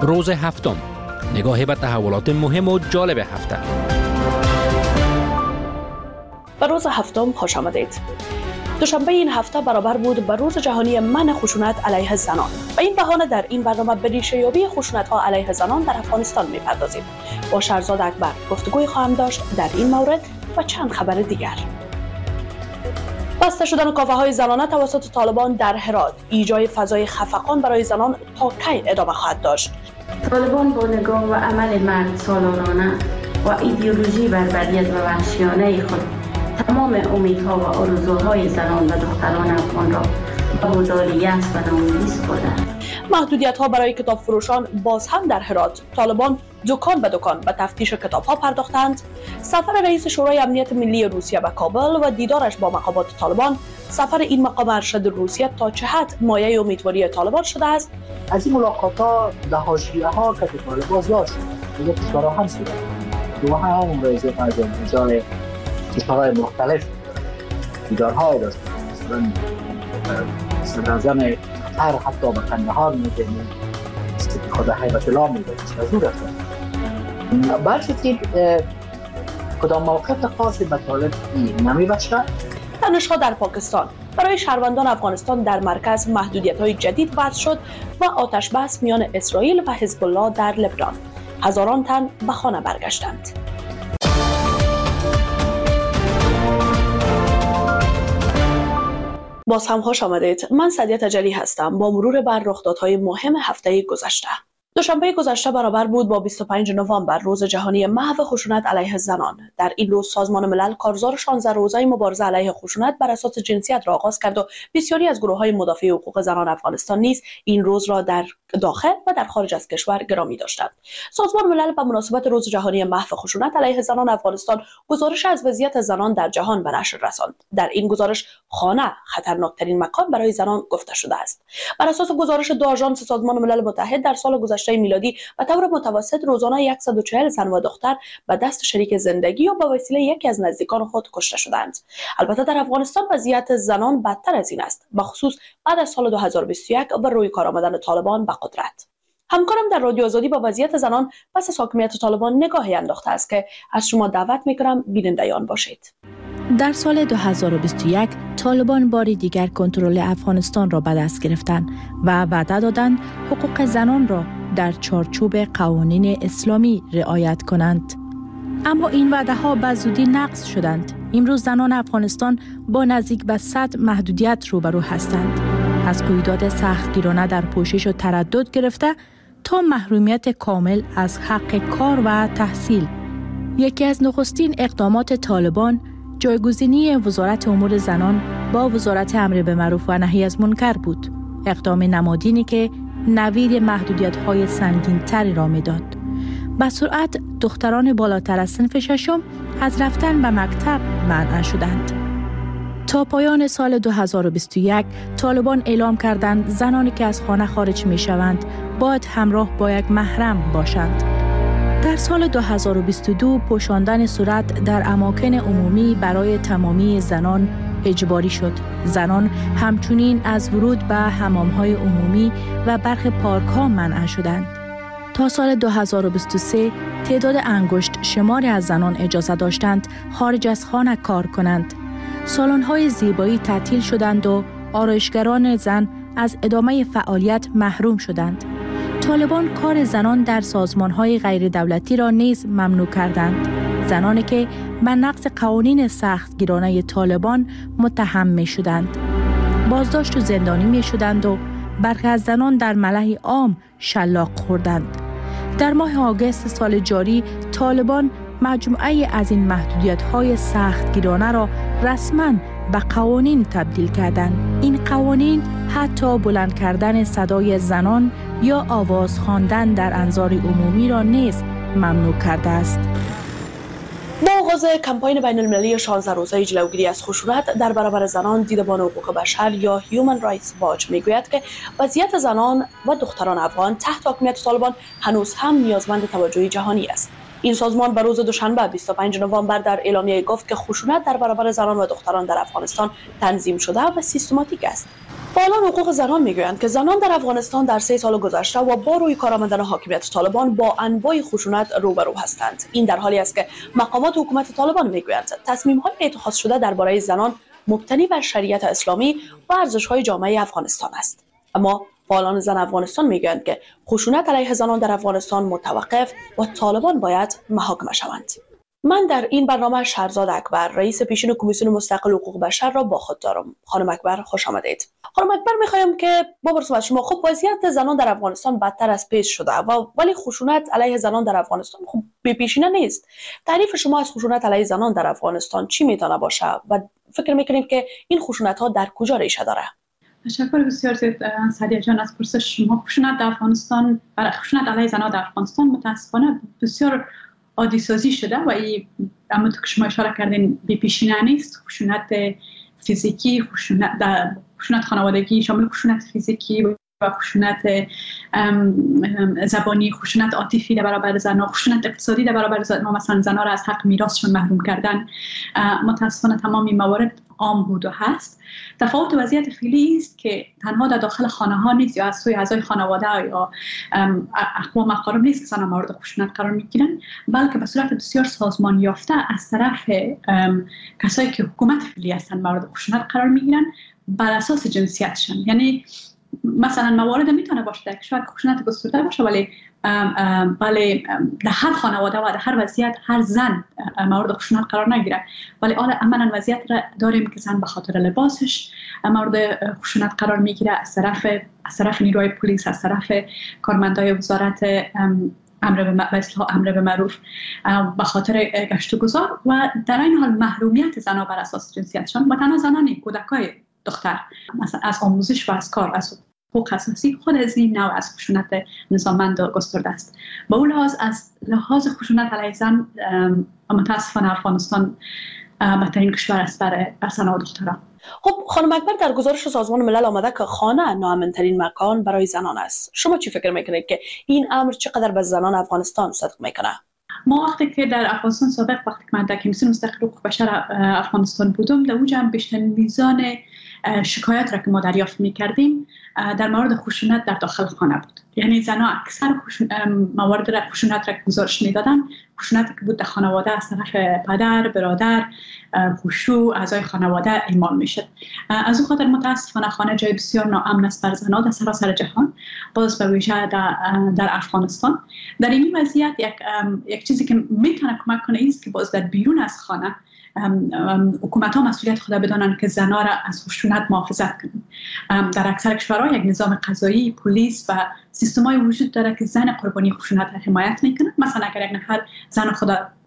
روز هفتم، نگاهی به تحولات مهم و جالب هفته. به روز هفتم خوش آمدید. دوشنبه این هفته برابر بود به روز جهانی منع خشونت علیه زنان. به این بهانه در این برنامه به ریشه‌یابی خشونت‌ها علیه زنان در افغانستان می‌پردازیم. با شهرزاد اکبر گفتگوی خواهم داشت در این مورد و چند خبر دیگر. بسته شدن کافه‌های زنانه توسط طالبان در هرات، ایجاد فضای خفقان برای زنان تا کی ادامه خواهد داشت؟ طالبان با نگاه و عمل مرد سالارانه و ایدئولوژی بربریت و وحشیانه خود تمام امیدها و آرزوهای زنان و دختران افغان را به بازار یأس و ناامیدی سپردند. محدودیت‌ها برای کتاب فروشان باز هم در هرات. طالبان دکان به دکان به تفتیش کتاب‌ها پرداختند. سفر رئیس شورای امنیت ملی روسیه به کابل و دیدارش با مقامات طالبان. سفر این مقام ارشد روسیه تا چه حد مایه امیدواری طالبان شده است؟ از این ملاقات‌ها به حاشیه‌ها که طالبان بازداشت شد. یک کشورها هم شده. دو هم رئیس جمهور کشورهای مختلف دیدارهای داشت. مثلا صدرنظام قطر حتی به قندهار میده، خود هیبت الله میده، از او رفته. برشد کدام موقف خاصی به طالب نمیبخشه. تنش‌ها در پاکستان. برای شهروندان افغانستان در مرکز محدودیت‌های جدید وضع شد و آتش بس میان اسرائیل و حزب الله در لبنان. هزاران تن به خانه برگشتند. باز هم خوش آمدید. من سعدیه تجلی هستم با مرور بر رخدادهای مهم هفته گذشته. دوشنبه گذشته برابر بود با 25 نوامبر روز جهانی محو خشونت علیه زنان. در این روز سازمان ملل کارزار 16 روزه مبارزه علیه خشونت بر اساس جنسیت را آغاز کرد و بسیاری از گروه‌های مدافع حقوق زنان افغانستان نیز این روز را در داخل و در خارج از کشور گرامی داشتند. سازمان ملل به مناسبت روز جهانی محو خشونت علیه زنان افغانستان گزارش از وضعیت زنان در جهان به نشر رساند. در این گزارش خانه خطرناکترین مکان برای زنان گفته شده است. بر اساس گزارش دو آژانس سازمان ملل متحد در سال گذشته میلادی به طور متوسط روزانه 140 زن و دختر به دست شریک زندگی یا به وسیله یکی از نزدیکان خود کشته شدند. البته در افغانستان وضعیت زنان بدتر از این است، به خصوص بعد از سال 2021 و روی کار آمدن طالبان به قدرت. همکارم در رادیو آزادی با وضعیت زنان پس از حاکمیت طالبان نگاهی انداخته است که از شما دعوت می‌کنم بیننده آن باشید. در سال 2021 طالبان باری دیگر کنترل افغانستان را به دست گرفتند و وعده دادند حقوق زنان را در چارچوب قوانین اسلامی رعایت کنند. اما این وعده ها به زودی نقض شدند. امروز زنان افغانستان با نزدیک به 100 محدودیت روبرو هستند. از قیودات سختگیرانه در پوشش و تردد گرفته تا محرومیت کامل از حق کار و تحصیل. یکی از نخستین اقدامات طالبان جایگزینی وزارت امور زنان با وزارت امر بالمعروف و نهی از منکر بود. اقدام نمادینی که نوید محدودیت‌های سنگین‌تری را می‌داد. به سرعت دختران بالاتر از صنف ششم از رفتن به مکتب منع شدند. تا پایان سال 2021 طالبان اعلام کردند زنانی که از خانه خارج می‌شوند باید همراه با یک محرم باشند. در سال 2022 پوشاندن صورت در اماکن عمومی برای تمامی زنان اجباری شد. زنان همچنین از ورود به حمام‌های عمومی و برخی پارک‌ها منع شدند. تا سال 2023 تعداد انگشت شماری از زنان اجازه داشتند خارج از خانه کار کنند. سالن‌های زیبایی تعطیل شدند و آرایشگران زن از ادامه فعالیت محروم شدند. طالبان کار زنان در سازمان‌های غیر دولتی را نیز ممنوع کردند. زنانی که به نقض قوانین سختگیرانه طالبان متهم می‌شدند، بازداشت و زندانی می‌شدند و برخی از زنان در ملأ عام شلاق خوردند. در ماه آگوست سال جاری طالبان مجموعه از این محدودیت‌های سختگیرانه را رسماً به قوانین تبدیل کردند. این قوانین حتی بلند کردن صدای زنان یا آواز خواندن در انظار عمومی را نیز ممنوع کرده است. با آغاز کمپاین بین‌المللی 16 روزه جلوگیری از خشونت در برابر زنان، دیدبان حقوق بشر یا Human Rights Watch میگوید که وضعیت زنان و دختران افغان تحت حاکمیت طالبان هنوز هم نیازمند توجه جهانی است. این سازمان به روز دوشنبه 25 نوامبر در اعلامیه گفت که خشونت در برابر زنان و دختران در افغانستان تنظیم شده و سیستماتیک است. فعالان حقوق زنان میگویند که زنان در افغانستان در 3 سال گذشته و با روی کار آمدن حاکمیت طالبان با انواع خشونت روبرو هستند. این در حالی است که مقامات حکومت طالبان میگویند تصمیم‌های اتخاذ شده درباره زنان مبتنی بر شریعت اسلامی و ارزش‌های جامعه افغانستان است. اما فعالان زن افغانستان میگویند که خشونت علیه زنان در افغانستان متوقف و طالبان باید محاکمه شوند. من در این برنامه شهرزاد اکبر، رئیس پیشین کمیسیون مستقل حقوق بشر را با خود دارم. خانم اکبر خوش آمدید. خانم اکبر میخوایم که بپرسم از شما، خب وضعیت زنان در افغانستان بدتر از پیش شده ولی خشونت علیه زنان در افغانستان خب بی‌پیشینه نیست. تعریف شما از خشونت علیه زنان در افغانستان چی میتونه باشه و فکر میکنید که این خشونت ها در کجا ریشه داره؟ تشکر بسیار زیاد سعدیه جان از پرسش شما. خشونت در افغانستان، خشونت علیه زنان در افغانستان متاسفانه بسیار عادی سازی شده و اما تو که شما اشاره کردین بی‌پیشینه نیست. خشونت فیزیکی، خشونت خانوادگی شامل خشونت فیزیکی و خشونت زبانی، خشونت عاطفی در برابر زنان، خشونت اقتصادی در برابر زنان، مثلا زنان را از حق میراثشون محروم کردن، متاسفانه تمام این موارد عام بود و هست. تفاوت وضعیت فعلی است که تنها در داخل خانه ها نیست یا از سوی اعضای خانواده یا اقوام اقارب نیست که زنان مورد خشونت قرار میگیرن، بلکه به صورت بسیار سازمان یافته از طرف کسایی که حکومت فعلی هستن مورد خشونت قرار میگیرن بر اساس جنسیتشون. یعنی مثلا موارد میتونه باشه در کشور خشونت گسترده باشه ولی در هر خانواده و در هر وضعیت هر زن مورد خشونت قرار نگیره، ولی عملاً وضعیت را داریم که زن به خاطر لباسش مورد خشونت قرار میگیره از طرف نیروی پلیس، از طرف کارمندای وزارت امر به معروف به خاطر گشت و گذار و در این حال محرومیت زنان بر اساس جنسیتشان و تنها زنان کودکای دختر مثلا از آموزش و از کار، از حقوق اساسی، خود از این نوع از خشونت نظاممند و گسترده است. با اون لحاظ خشونت علیه زن متاسفانه افغانستان بدترین کشور است برای زن و دختران. خب خانم اکبر، در گزارش سازمان ملل آمده که خانه ناامن‌ترین مکان برای زنان است. شما چی فکر میکنید که این امر چقدر به زنان افغانستان صدق میکنه؟ ما وقتی که در افغانستان سابق، وقتی که من در کمیسیون مستقل حقوق بشر افغانستان بودم، در اونجا هم بیشتر میزان شکایت را که ما دریافت می‌کردیم در مورد خشونت در داخل خانه بود. یعنی زنها اکثر موارد خشونت را گزارش می‌دادن، خشونتی که بود در خانواده از طرف پدر، برادر، خوشو، اعضای خانواده اعمال می‌شد. از اون خاطر متاسفانه خانه جای بسیار ناامن است بر زنها در سراسر جهان، باز به ویژه در افغانستان. در این وضعیت یک چیزی که میتونه کمک کنه است که باز در بیرون از خانه حکومت ها مسئولیت خود بدانند که زنها را از خشونت محافظت کنند. در اکثر کشورها یک نظام قضایی، پلیس و سیستم‌های وجود داره که زن قربانی خشونت را حمایت میکنه. مثلا اگر یک نفر زن خود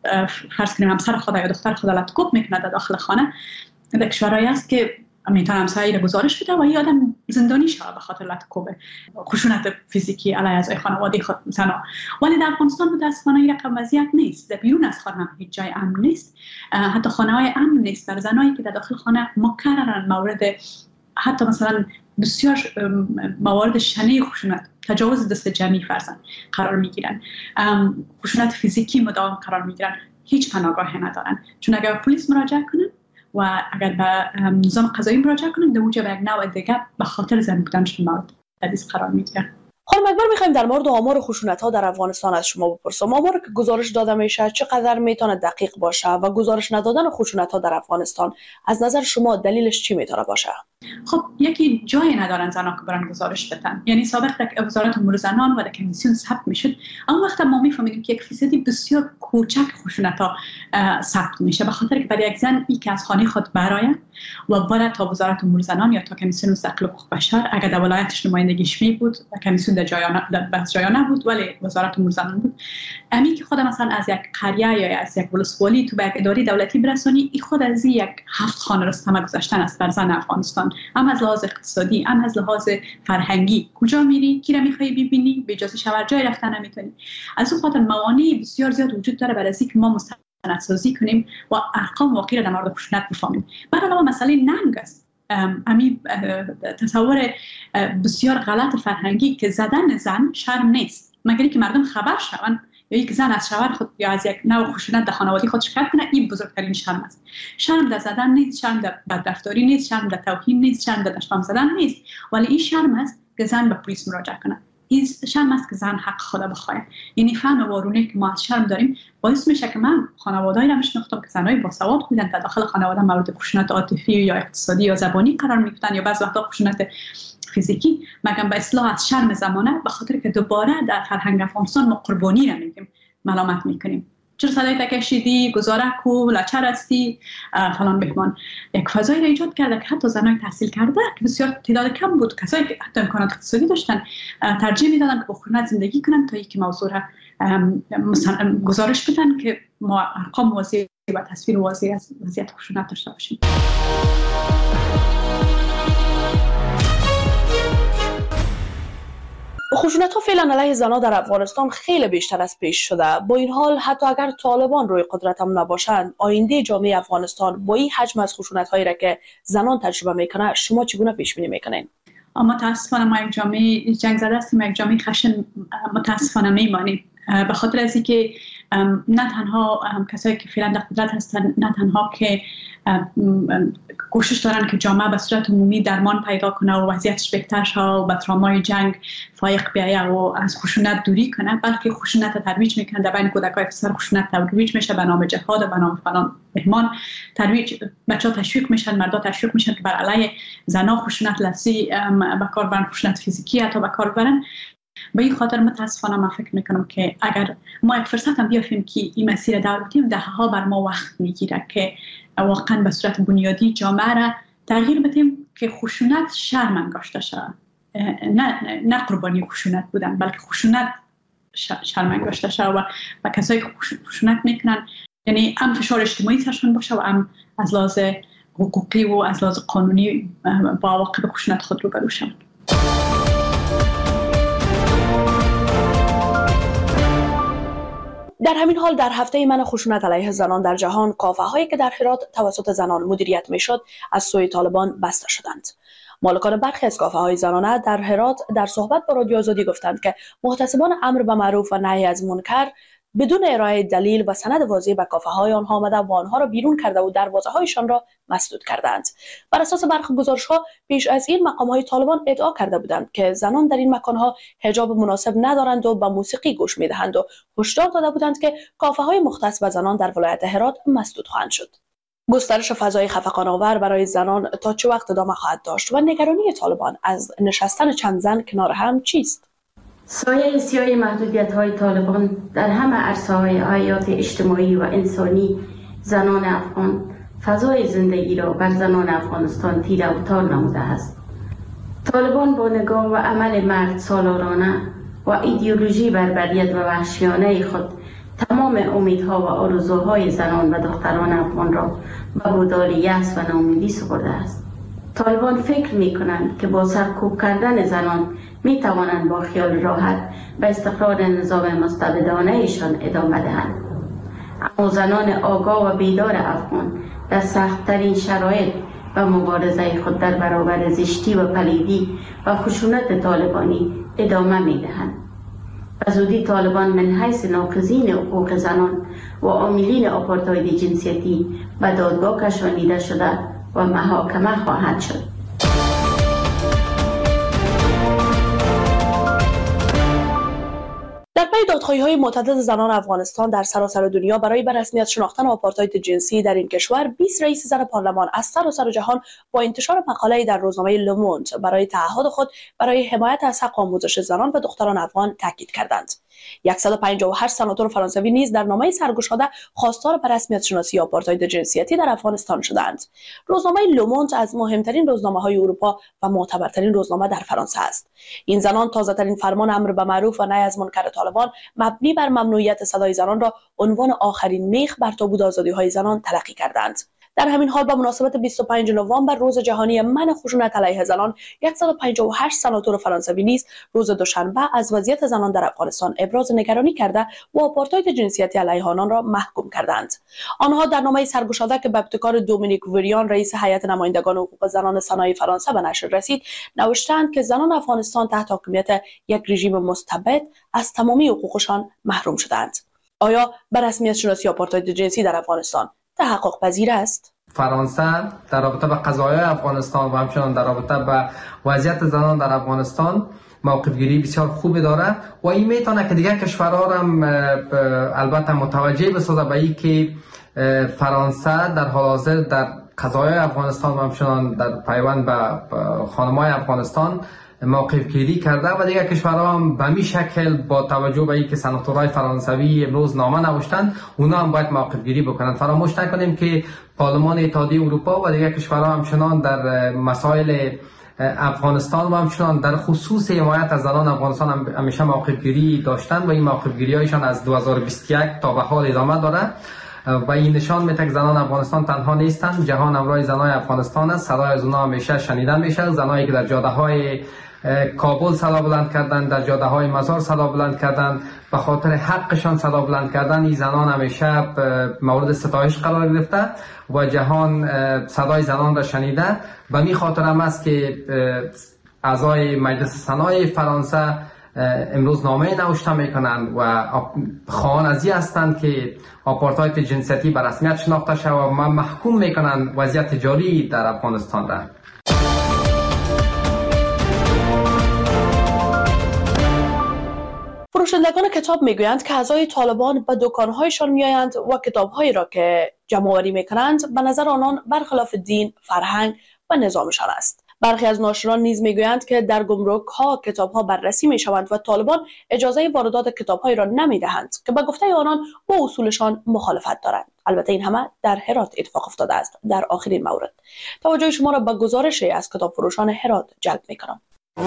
فرض کنیم همسر خود یا دختر خود لطکوب میکنه در داخل خانه، در کشورهایی است که میتونه همسایه را گزارش بده و این آدم زندانی شود به خاطر لطکوب خشونت فیزیکی علیه اعضای خانواده خود زنها. ولی در افغانستان متاسفانه این رقم وضعیت نیست. در بیرون از خانه هیچ جای امن نیست، حتی خانه‌های امن نیست. در زنایی که در داخل خانه مکررن مورد حتی مثلا بسیار موارد شنیع خشونت، تجاوز دست جمعی فرزن قرار میگیرن، خشونت فیزیکی مدام قرار میگیرن، هیچ پناهگاهی ندارن. چون اگر پلیس مراجعه کنن و اگر به نظام قضایی مراجعه کنن، در اونجا به یک نوع دیگه به خاطر زن بودنشون مورد تبعیض قرار میگیرن. خانم اکبر، میخوایم در مورد آمار خشونت‌ها در افغانستان از شما بپرسم. آماری که گزارش داده میشه چقدر میتونه دقیق باشه و گزارش ندادن خشونت‌ها در افغانستان از نظر شما دلیلش چی میتونه باشه؟ خب یکی جایی ندارن زنها که برن گزارش بدن. یعنی سابق در وزارت امور زنان و در کمیسیون ثبت میشد، اما وقتی ما میفهمیدیم که 1% بسیار کوچک خشونت‌ها ثبت میشه، به خاطر که برای یک زن ای که از خانه خود براید و بره تا وزارت امور زنان یا تا کمیسیون مستقل حقوق بشر، اگر در ولایتش نمایندگیش می بود، کمیسیون در جای نبود ولی وزارت امور زنان بود، امی که خود مثلا از یک قریه یا از یک ولسوالی تو به یک اداره دولتی برسونی، این خود از یک 7 خانه رستمه گذاشتن است بر زن افغانستان. هم از لحاظ اقتصادی، هم از لحاظ فرهنگی. کجا میری، کی را میخوای ببینی، به اجازه شوهر جای رفتن نمیتونی. از اون خاطر موانع بسیار زیاد وجود داره برای اینکه ما مستندسازی کنیم و ارقام واقعی را در مورد خشونت بفهمیم. بعد علاوه مسئله ننگ است. امی تصور بسیار غلط فرهنگی که زدن زن شرم نیست، مگر اینکه مردم خبر شون یا یک زن از شوهر خود یا از یک نوع خشونت در خانواده خود شکایت کنه، این بزرگترین شرم است. شرم در زدن نیست، شرم در بدرفتاری نیست، شرم در توهین نیست، شرم در دشنام زدن نیست، ولی این شرم است که زن به پلیس مراجعه کنه. این شرم است که زن حق خود بخواد. یعنی فهم و وارونه که ما از شرم داریم باعث میشه که من خانواده‌ای را میشناختم که زنای باسواد بودن در داخل خانواده مورد خشونت عاطفی یا اقتصادی یا زبانی قرار میگرفتن یا بعضی وقتا خشونت فیزیکی، مگم به اصلاح از شرم زمانه، به خاطر که دوباره در فرهنگ افغانستان ما قربانی را میگیم، ملامت میکنیم. چرا صدای تکشیدی، گزاره کو، لچر هستی، فلان بهمان. یک فضایی را ایجاد کرده که حتی زنای تحصیل کرده که بسیار تعداد کم بود، کسایی که حتی امکانات اقتصادی داشتن ترجیح میدادن که با خشونت زندگی کنن تا اینکه موضوع را گزارش بدن که ما ارقام واضح و تصویر واضح از وضعیت خشونت داشته باشیم. خشونت‌ها فعلا علیه زنان در افغانستان خیلی بیشتر از پیش شده. با این حال حتی اگر طالبان روی قدرت هم نباشند، آینده جامعه افغانستان با این حجم از خشونت‌هایی را که زنان تجربه میکنه شما چگونه پیش بینی میکنین؟ متاسفانه ما یک جامعه جنگ زده هستیم، یک جامعه خشن متاسفانه میمانیم، به خاطر از اینکه نه تنها کسایی که فعلا در قدرت هستن، نه تنها که کوشش دارن که جامعه به صورت عمومی درمان پیدا کنه و وضعیتش بهتر شه و به ترامای جنگ فایق بیایه و از خشونت دوری کنه، بلکه خشونت ترویج میکنه. در بین کودکای پسر خشونت ترویج میشه به نام جهاد و به نام فلان بهمان ترویج. بچه‌ها تشویق میشن، مردا تشویق میشن که بر علیه زنا خشونت لفظی به کار برن، خشونت فیزیکی حتی به کار برن. به این خاطر متاسفانه من فکر میکنم که اگر ما یک فرصت هم بیافیم که این مسیر دولتی دهها بر ما وقت میگیره که واقعا به صورت بنیادی جامعه را تغییر بدیم که خشونت شرم انگاشته شود، نه قربانی خشونت بودن بلکه خشونت شرم انگاشته شود و کسایی که خشونت میکنن یعنی هم فشار اجتماعی سرشون باشه و هم از لحاظ حقوقی و از لحاظ قانونی با عواقب خشونت خود روبرو شوند. در همین حال در هفته منع خشونت علیه زنان در جهان، کافه‌هایی که در هرات توسط زنان مدیریت میشد از سوی طالبان بسته شدند. مالکان برخی از کافه‌های زنانه در هرات در صحبت با رادیو آزادی گفتند که محتسبان امر به معروف و نهی از منکر بدون ارائه دلیل و سند واضح به کافه‌های آنها آمده و آنها را بیرون کرده و دروازه‌هایشان را مسدود کردند. بر اساس برخی گزارش‌ها پیش از این مقام‌های طالبان ادعا کرده بودند که زنان در این مکان‌ها حجاب مناسب ندارند و به موسیقی گوش می‌دهند و هشدار داده بودند که کافه‌های مختص به زنان در ولایت هرات مسدود خواهند شد. گسترش فضای خفقان‌آور برای زنان تا چه وقت ادامه خواهد داشت و نگرانی طالبان از نشستن چند زن کنار هم چیست؟ سایه سیاه محدودیت‌های طالبان در همه عرصه‌های حیات اجتماعی و انسانی زنان افغان فضای زندگی را بر زنان افغانستان تیره و تار نموده است. طالبان با نگاه و عمل مرد سالارانه و ایدئولوژی بربریت و وحشیانه خود تمام امیدها و آرزوهای زنان و دختران افغان را به بودار یأس و ناامیدی سپرده است. طالبان فکر می کنند که با سرکوب کردن زنان می توانند با خیال راحت به استقرار نظام مستبدانه ایشان ادامه دهند. اما زنان آگاه و بیدار افغان در سخت‌ترین شرایط و مبارزه خود در برابر زشتی و پلیدی و خشونت طالبانی ادامه می دهند. به زودی طالبان من حیث ناقضین حقوق زنان و عاملین آپارتاید جنسیتی به دادگاه کشانیده شده و محاکمه خواهد شد. در پی دادخواهی‌های متعدد زنان افغانستان در سراسر دنیا برای به رسمیت شناختن آپارتاید جنسی در این کشور، 20 رئیس زن پارلمان از سراسر جهان با انتشار مقاله‌ای در روزنامه لوموند برای تعهد خود برای حمایت از حق آموزش زنان و دختران افغان تاکید کردند. 158 سناتور فرانسوی نیز در نامه سرگشاده خواستار به رسمیت شناسی آپارتاید جنسیتی در افغانستان شدند. روزنامه لوموند از مهمترین روزنامه‌های اروپا و معتبرترین روزنامه در فرانسه است. این زنان تازه‌ترین فرمان امر به معروف و نهی از منکر طالبان مبنی بر ممنوعیت صدای زنان را عنوان آخرین میخ بر تابوت آزادی‌های زنان تلقی کردند. در همین حال به مناسبت 25 نوامبر روز جهانی منع خشونت علیه زنان 158 سناتور فرانسوی نیز روز دوشنبه از وضعیت زنان در افغانستان ابراز نگرانی کرده و آپارتاید جنسیتی علیه آنان را محکوم کردند. آنها در نامه سرگشاده که به ابتکار دومینیک وریان رئیس هیئت نمایندگان حقوق زنان سنای فرانسه به نشر رسید نوشتند که زنان افغانستان تحت حاکمیت یک رژیم مستبد از تمامی حقوقشان محروم شدند. آیا به رسمیت شناسی آپارتاید جنسی در افغانستان تحقق پذیر است؟ فرانسه در رابطه به قضایای افغانستان و همچنان در رابطه به وضعیت زنان در افغانستان موقفگیری بسیار خوبی داره و این میتونه که دیگر کشورها هم البته متوجه بسازه به این که فرانسه در حال حاضر در قضایای افغانستان و همچنان در پیوند به خانم‌های افغانستان موقف گیری کرده و دیگر کشورها هم به می شکل با توجه به اینکه سناتورهای فرانسوی امروز نامه نوشتند اونا هم باید موقف گیری بکنند. فراموش نکنیم که پارلمان اتحادیه اروپا و دیگر کشورها همچنان در مسائل افغانستان و همچنان در خصوص حمایت از زنان افغانستان همیشه موقف گیری داشتند و این موقف گیری هایشان از 2021 تا به حال ادامه داره و این نشان میده که زنان افغانستان تنها نیستند. جهان همراه زنان افغانستان است. صدای از اونها همیشه شنیده میشه. زنایی که در جاده های کابل صدا بلند کردند، در جاده های مزار صدا بلند کردند، به خاطر حقشان صدا بلند کردن، این زنان همیشه مورد ستایش قرار گرفته و جهان صدای زنان را شنیده. به می خاطر هم است که اعضای مجلس سنای فرانسه امروز نامه نوشته میکنند و خواهان از این هستند که آپارتاید جنسیتی به رسمیت شناخته شود و محکوم میکنند وضعیت جاری در افغانستان را. فروشندگان کتاب میگویند که اعضای طالبان به دکانهایشان میآیند و کتابهایی را که جمع آوری میکنند به نظر آنان برخلاف دین، فرهنگ و نظامشان است. برخی از ناشران نیز میگویند که در گمرک‌ها کتاب‌ها بررسی می‌شوند و طالبان اجازه واردات کتاب‌هایی را نمی‌دهند که به گفته آنان با اصولشان مخالفت دارند. البته این همه در هرات اتفاق افتاده است. در آخرین مورد توجه شما را به گزارشی از کتاب فروشان هرات جلب می‌کنم.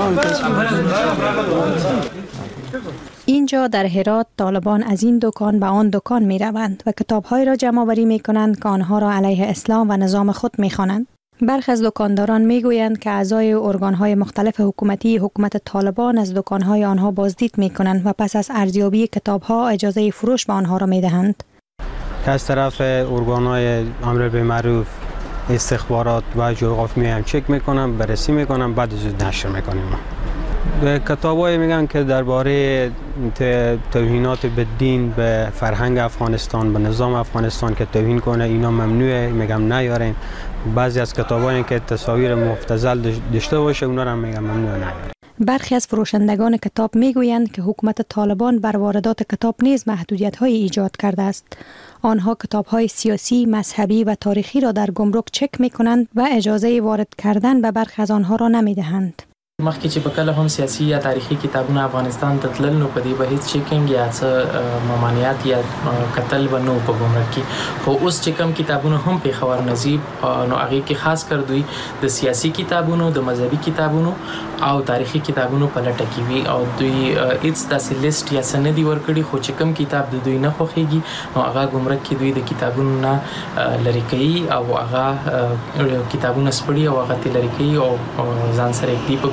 اینجا در هرات طالبان از این دکان به آن دکان می روند و کتاب‌هایی را جمع آوری می کنند که آنها را علیه اسلام و نظام خود می خوانند. برخی از دکانداران می گویند که اعضای ارگان‌های مختلف حکومتی حکومت طالبان از دکان‌های آنها بازدید می کنند و پس از ارزیابی کتاب‌ها اجازه فروش به آنها را می دهند. که از طرف ارگان‌های امر بالمعروف، استخبارات و جغرافی هم چک میکنم، بررسی میکنم، بعد از نشر میکنیم. کتابایی میگن که درباره توهینات به دین، به فرهنگ افغانستان، به نظام افغانستان که توهین کنه اینا ممنوعه، میگم نیاریم. بعضی از کتابایی که تصاویر مبتذل داشته باشه اونا رو میگم ممنوع نیاریم. برخی از فروشندگان کتاب میگویند که حکومت طالبان بر واردات کتاب نیز محدودیت‌های ایجاد کرده است. آنها کتاب‌های سیاسی، مذهبی و تاریخی را در گمرک چک می‌کنند و اجازه وارد کردن به برخی از آنها را نمی‌دهند. مخکې چې په کله هم سیاسي یا تاریخي کتابونه افغانستان ته تلل نو په دې به هیڅ چیکینګ یا څه ممانعت یا قتل به نو په ګمرک کې خو اوس چې کوم کتابونه هم پېښور نه ځي نو هغې کې خاص کر دوی د سیاسي کتابونو، د مذهبي کتابونو او تاریخي کتابونو په لټه کې وي او دوی هیڅ داسې لیست یا څه نه دي ورکړي خو چې کوم کتاب د دوی نه خوښېږي نو هغه ګمرک کې دوی د کتابونو نه لرې کوي او هغه کتابونه سپړي او هغه ترې لرې کوي او ځان سره یې په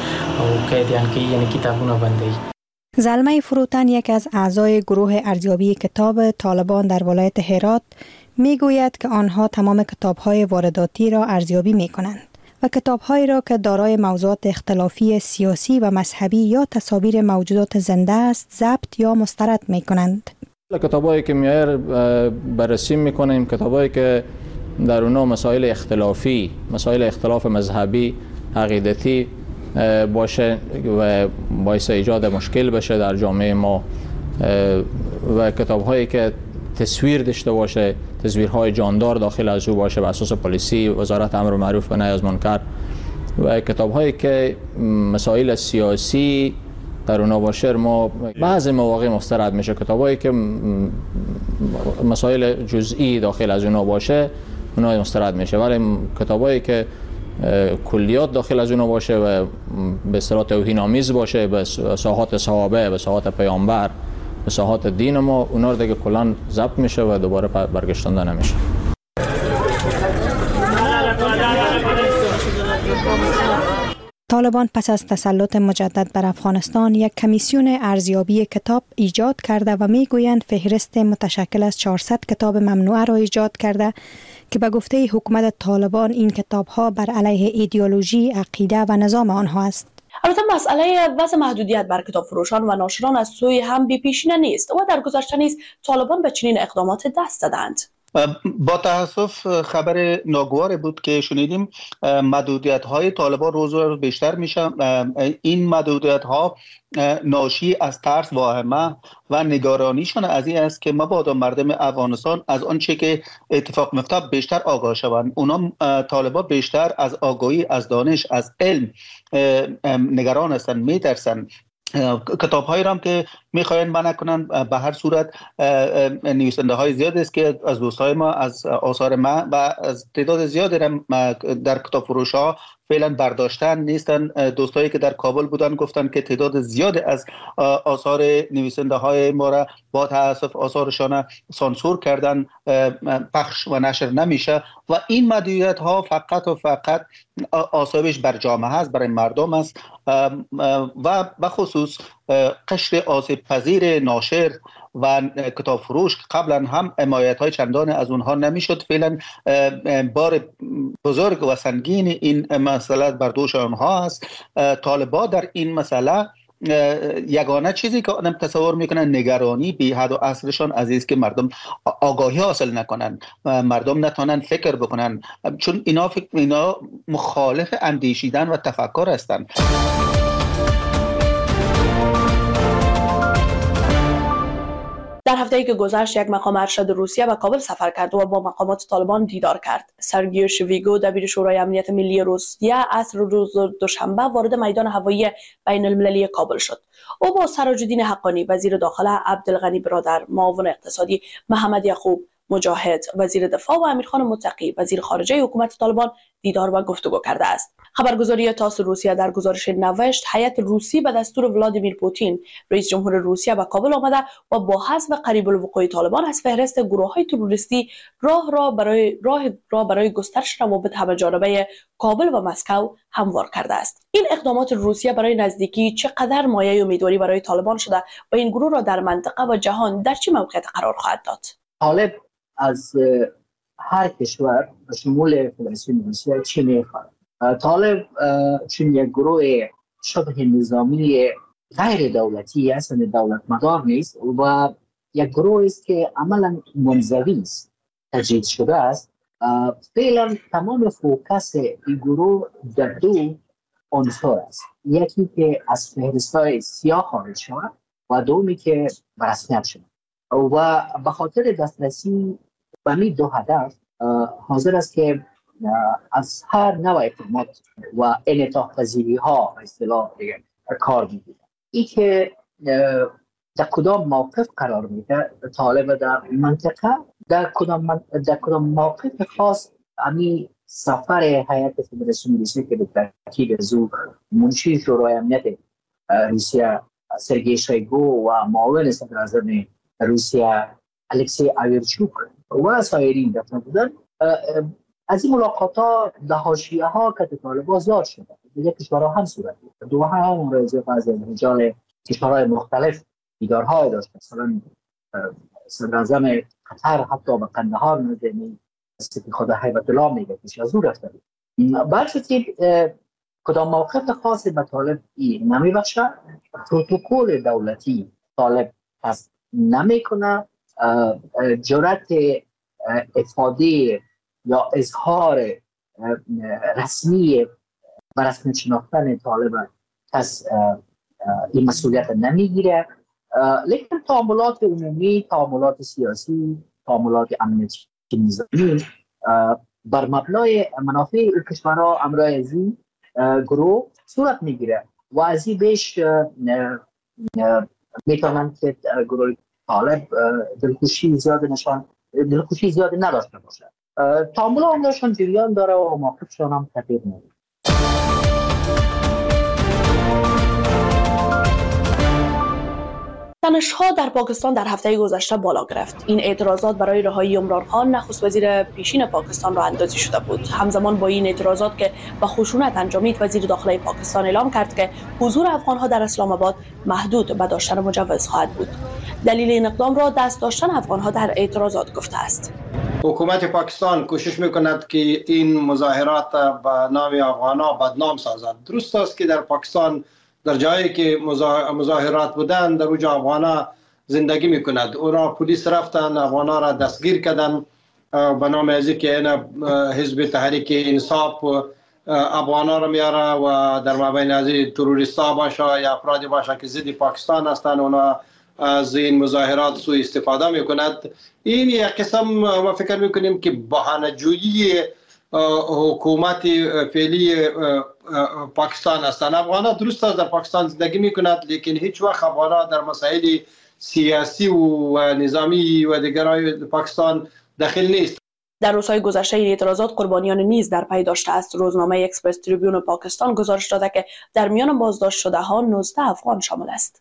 زلمه فروتن یک از اعضای گروه ارزیابی کتاب طالبان در ولایت هرات میگوید که آنها تمام کتاب‌های وارداتی را ارزیابی می‌کنند و کتاب‌هایی را که دارای موضوعات اختلافی سیاسی و مذهبی یا تصاویر موجودات زنده است ضبط یا مسترد می‌کنند. کتاب‌هایی که میایر بررسی می‌کنیم، کتاب‌هایی که در اونها مسائل اختلافی، مسائل اختلاف مذهبی، عقیدتی باشه و باعث ایجاد مشکل بشه در جامعه ما و کتاب‌هایی که تصویر داشته باشه، تصویرهای جاندار داخل از او باشه بر اساس پلیسی، وزارت امر معروف و نهی از منکر و کتاب‌هایی که مسائل سیاسی در اونها باشه ما بعضی مواقع مسترد میشه. کتاب‌هایی که مسائل جزئی داخل از اونها باشه اونها مسترد میشه، ولی کتاب‌هایی که کلیات داخل از اونها باشه و به اصطلاح توهین‌آمیز باشه به ساحات صحابه، به ساحات پیامبر، به ساحات دین ما، اونا رو دیگه کلاً ضبط میشه و دوباره برگشتنده نمیشه. طالبان پس از تسلط مجدد بر افغانستان یک کمیسیون ارزیابی کتاب ایجاد کرده و میگویند فهرست متشکل از 400 کتاب ممنوعه را ایجاد کرده که به گفته حکومت طالبان این کتاب‌ها بر علیه ایدئولوژی، عقیده و نظام آنها است. البته مسئله وضع محدودیت بر کتاب فروشان و ناشران از سوی هم بی پیشینه نیست و در گذشته نیز طالبان به چنین اقدامات دست دادند. با تاسف خبر ناگواری بود که شنیدیم محدودیت‌های طالبان روز به روز بیشتر میشه. این محدودیت‌ها ناشی از ترس، واهمه و نگرانیشان از این است که مبادا مردم افغانستان از آنچه که اتفاق میفته بیشتر آگاه شوند. اونا طالبان بیشتر از آگاهی، از دانش، از علم نگران هستند، میترسند. کتاب هایی را هم که میخواین منع کنن. به هر صورت نویسنده های زیاد است که از دوستای ما، از آثار ما و از تعداد زیادی در کتاب فروش ها فعلا برداشتن نیستن. دوستایی که در کابل بودن گفتن که تعداد زیاد از آثار نویسنده های ما را با تاسف آثارشان سانسور کردن، پخش و نشر نمیشه و این محدودیت ها فقط و فقط آسایش بر جامعه است، برای مردم است و به خصوص قشر آسیب پذیر ناشر و کتاب فروش که قبلا هم حمایت های چندان از اونها نمیشد. فعلا بار بزرگ و سنگین این مسئله بر دوش آنها است. طالبان در این مسئله یگانه چیزی که آدم تصور میکنن نگرانی بی حد و اصلشان از است که مردم آگاهی حاصل نکنن، مردم نتونن فکر بکنن، چون اینا مخالف اندیشیدن و تفکر هستند. در هفته‌ای که گذشت یک مقام ارشد روسیه به کابل سفر کرد و با مقامات طالبان دیدار کرد. سرگیو شویگو دبیر شورای امنیت ملی روسیه عصر روز دوشنبه وارد میدان هوایی بین المللی کابل شد. او با سراج الدین حقانی وزیر داخله، عبدالغنی برادر معاون اقتصادی، محمد یعقوب مجاهد وزیر دفاع و امیرخان متقی وزیر خارجه حکومت طالبان دیدار و گفتگو کرده است. خبرگزاری تاس روسیه در گزارش نوشت هیئت روسی به دستور ولادیمیر پوتین رئیس جمهور روسیه به کابل آمده و با حذف قریب الوقوع طالبان از فهرست گروه‌های تروریستی راه برای گسترش روابط همه‌جانبه کابل و مسکو هموار کرده است. این اقدامات روسیه برای نزدیکی چقدر مایه امیدواری برای طالبان شده و این گروه را در منطقه و جهان در چه موقعیت قرار خواهد داد؟ طالب از هر کشور به شمول فدراسیون روسیه چی میخواد؟ طالب چون یک گروه شبه نظامی غیر دولتی است، دولت مدار نیست و یک گروه است که عملا منزوی است، تجدید شده است. فعلا تمام فوکس این گروه در دو عنصر است. یکی که از فهرست‌های سیاه خارج شود و دومی که به رسمیت شود و به خاطر دسترسی به این دو هدف حاضر است که از هر نوع اقدامات و انعطاف پذیری ها به اصطلاح کار میگیره. این که در کدام موقف قرار میده طالب در منطقه، در کدام موقف خاص امی سفر هیئت فدراسیون روسیه که به ترکیب زو منشی شورای امنیت روسیه سرگئی شویگو و معاون صدراعظم روسیه الکسی آویرچوک و سایرین دفن بودن، از این ملاقات در حاشیه ها که طالبان زیاد شده. در کشورها هم صورت بود. دو هم رئیس از رجال کشورهای مختلف دیدارهای داشت. مثلا صدراعظم قطر حتی به قندهار نزدیک خود هیبت الله میگه که از او رفته بود. برشتی کدام موقف خاصی به طالب نمیبخشه، پروتکل دولتی طالب پس نمیکنه، جرأت افاده یا اظهار رسمی و رسمی شناختن طالب از این مسئولیت نمیگیره. لیکن تعاملات عمومی، تعاملات سیاسی، تعاملات امنیتی نظامی بر مبنای منافع کشورها امرای از این گروه صورت میگیره و از این بیش میتونن که گروه طالب دلخوشی زیاد نداشته باشه. تعامل آنشان جریان داره و موقفشان هم تغییر نمیکنه. تنش‌ها در پاکستان در هفته گذشته بالا گرفت. این اعتراضات برای رهایی عمران خان نخست وزیر پیشین پاکستان را اندازی شده بود. همزمان با این اعتراضات که با خشونت انجامید، وزیر داخلی پاکستان اعلام کرد که حضور افغان‌ها در اسلام آباد محدود به داشتن مجوز خواهد بود. دلیل این اقدام را دست داشتن افغان‌ها در اعتراضات گفته است. حکومت پاکستان کوشش میکند که این مظاهرات به نام افغان‌ها بدنام سازد. درست است که در پاکستان در جایی که مظاهرات بودن در اونجا افغان‌ها زندگی میکند. اونا پلیس رفتن افغان‌ها را دستگیر کردن به نام از که این حزب تحریک انصاف افغان‌ها را میاره و در مابین از تروریست‌ها باشه یا افرادی باشه که ضد پاکستان هستند، اونا از این مظاهرات سوء استفاده میکند. این یک قسم ما فکر میکنیم که بهانه‌جویی حکومت فعلی پاکستان هستند. افغان‌ها درست است در پاکستان زندگی میکند، لیکن هیچ وقت افغان‌ها در مسائل سیاسی و نظامی و دیگرهای پاکستان داخل نیست. در روزهای گذشته این اعتراضات قربانیان نیز در پی داشته است. روزنامه اکسپرس تریبیون پاکستان گزارش داده که در میان بازداشت شده ها 19 افغان شامل است.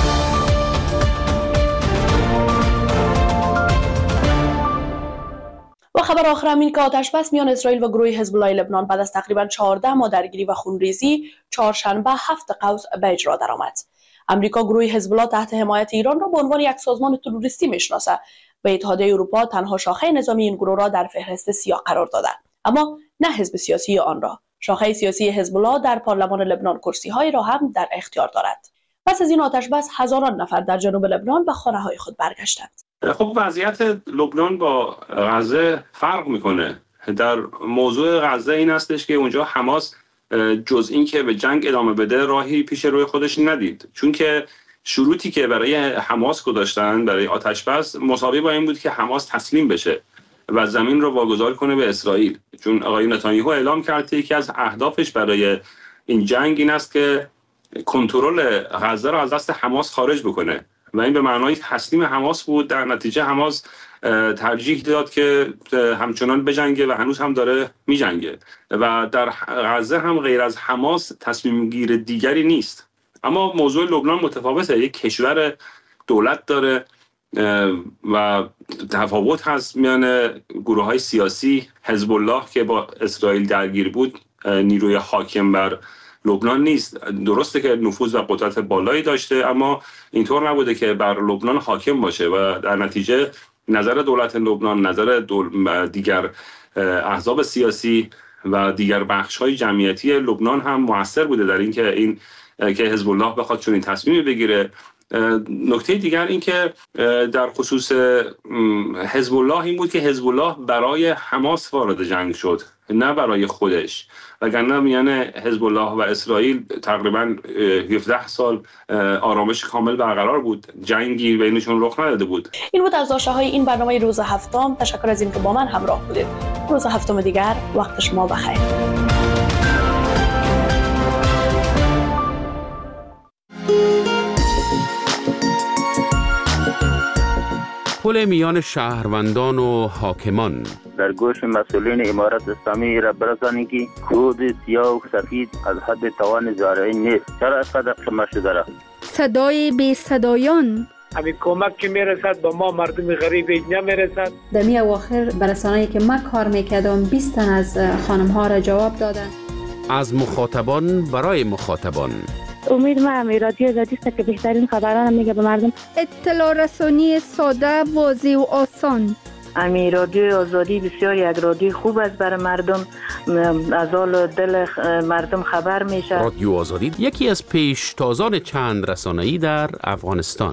و خبر آخر این که آتش بس میان اسرائیل و گروه حزب الله لبنان بعد از تقریبا 14 ماه درگیری و خونریزی چهارشنبه 7 قوس به اجرا درآمد. امریکا گروه حزب الله تحت حمایت ایران را به عنوان یک سازمان تروریستی میشناسد و اتحادیه اروپا تنها شاخه نظامی این گروه را در فهرست سیاه قرار داده، اما نه حزب سیاسی آن را. شاخه سیاسی حزب الله در پارلمان لبنان کرسی‌هایی را هم در اختیار دارد. پس از این آتش بس هزاران نفر در جنوب لبنان به خانه‌های خود برگشتند. خب وضعیت لبنان با غزه فرق میکنه. در موضوع غزه این هستش که اونجا حماس جز این که به جنگ ادامه بده راهی پیش روی خودش ندید، چون که شروطی که برای حماس گذاشتن برای آتش بس مساوی با این بود که حماس تسلیم بشه و زمین رو واگذار کنه به اسرائیل. چون آقای نتانیاهو اعلام کرد که یکی از اهدافش برای این جنگ این است که کنترل غزه رو از دست حماس خارج بکنه و این به معنای تسلیم حماس بود. در نتیجه حماس ترجیح داد که همچنان بجنگه و هنوز هم داره میجنگه و در غزه هم غیر از حماس تصمیم گیر دیگری نیست. اما موضوع لبنان متفاوته. یک کشور دولت داره و تفاوت هست میان گروه‌های سیاسی. حزب الله که با اسرائیل درگیر بود نیروی حاکم بر لبنان نیست. درسته که نفوذ و قدرت بالایی داشته، اما اینطور نبوده که بر لبنان حاکم باشه و در نتیجه نظر دولت لبنان، نظر دیگر احزاب سیاسی و دیگر بخش‌های جمعیتی لبنان هم مؤثر بوده در اینکه این که حزب الله بخواد چنین تصمیمی بگیره. نکته دیگر این که در خصوص حزب الله این بود که حزب الله برای حماس وارد جنگ شد نه برای خودش، وگرنه میان حزب الله و اسرائیل تقریبا 17 سال آرامش کامل برقرار بود، جنگی بینشون رخ نداده بود. این بود از داشته های این برنامه روز هفتم. تشکر از اینکه با من همراه بودید. روز هفتم دیگر وقت شما بخیر. پل میان شهروندان و حاکمان در گوش مسئولین امارت اسلامی را برسانید که کود سیاه و سفید از حد توان زارعی نیست. چرا از قدر شما شده را؟ صدای بی صدایان همین کمک که میرسد با ما مردم غریب اینجا میرسد. در می اواخر برسانه‌ای که من کار میکردم 20 تن از خانم ها را جواب دادن. از مخاطبان برای مخاطبان. امید من رادیو آزادی است که بهترین خبران میگه به مردم. اطلاع رسانی ساده، واضح و آسان. امی رادیو آزادی بسیار یک رادیو خوب است برای مردم، از حال دل مردم خبر میشه. رادیو آزادی یکی از پیشتازان چند رسانه‌ای در افغانستان.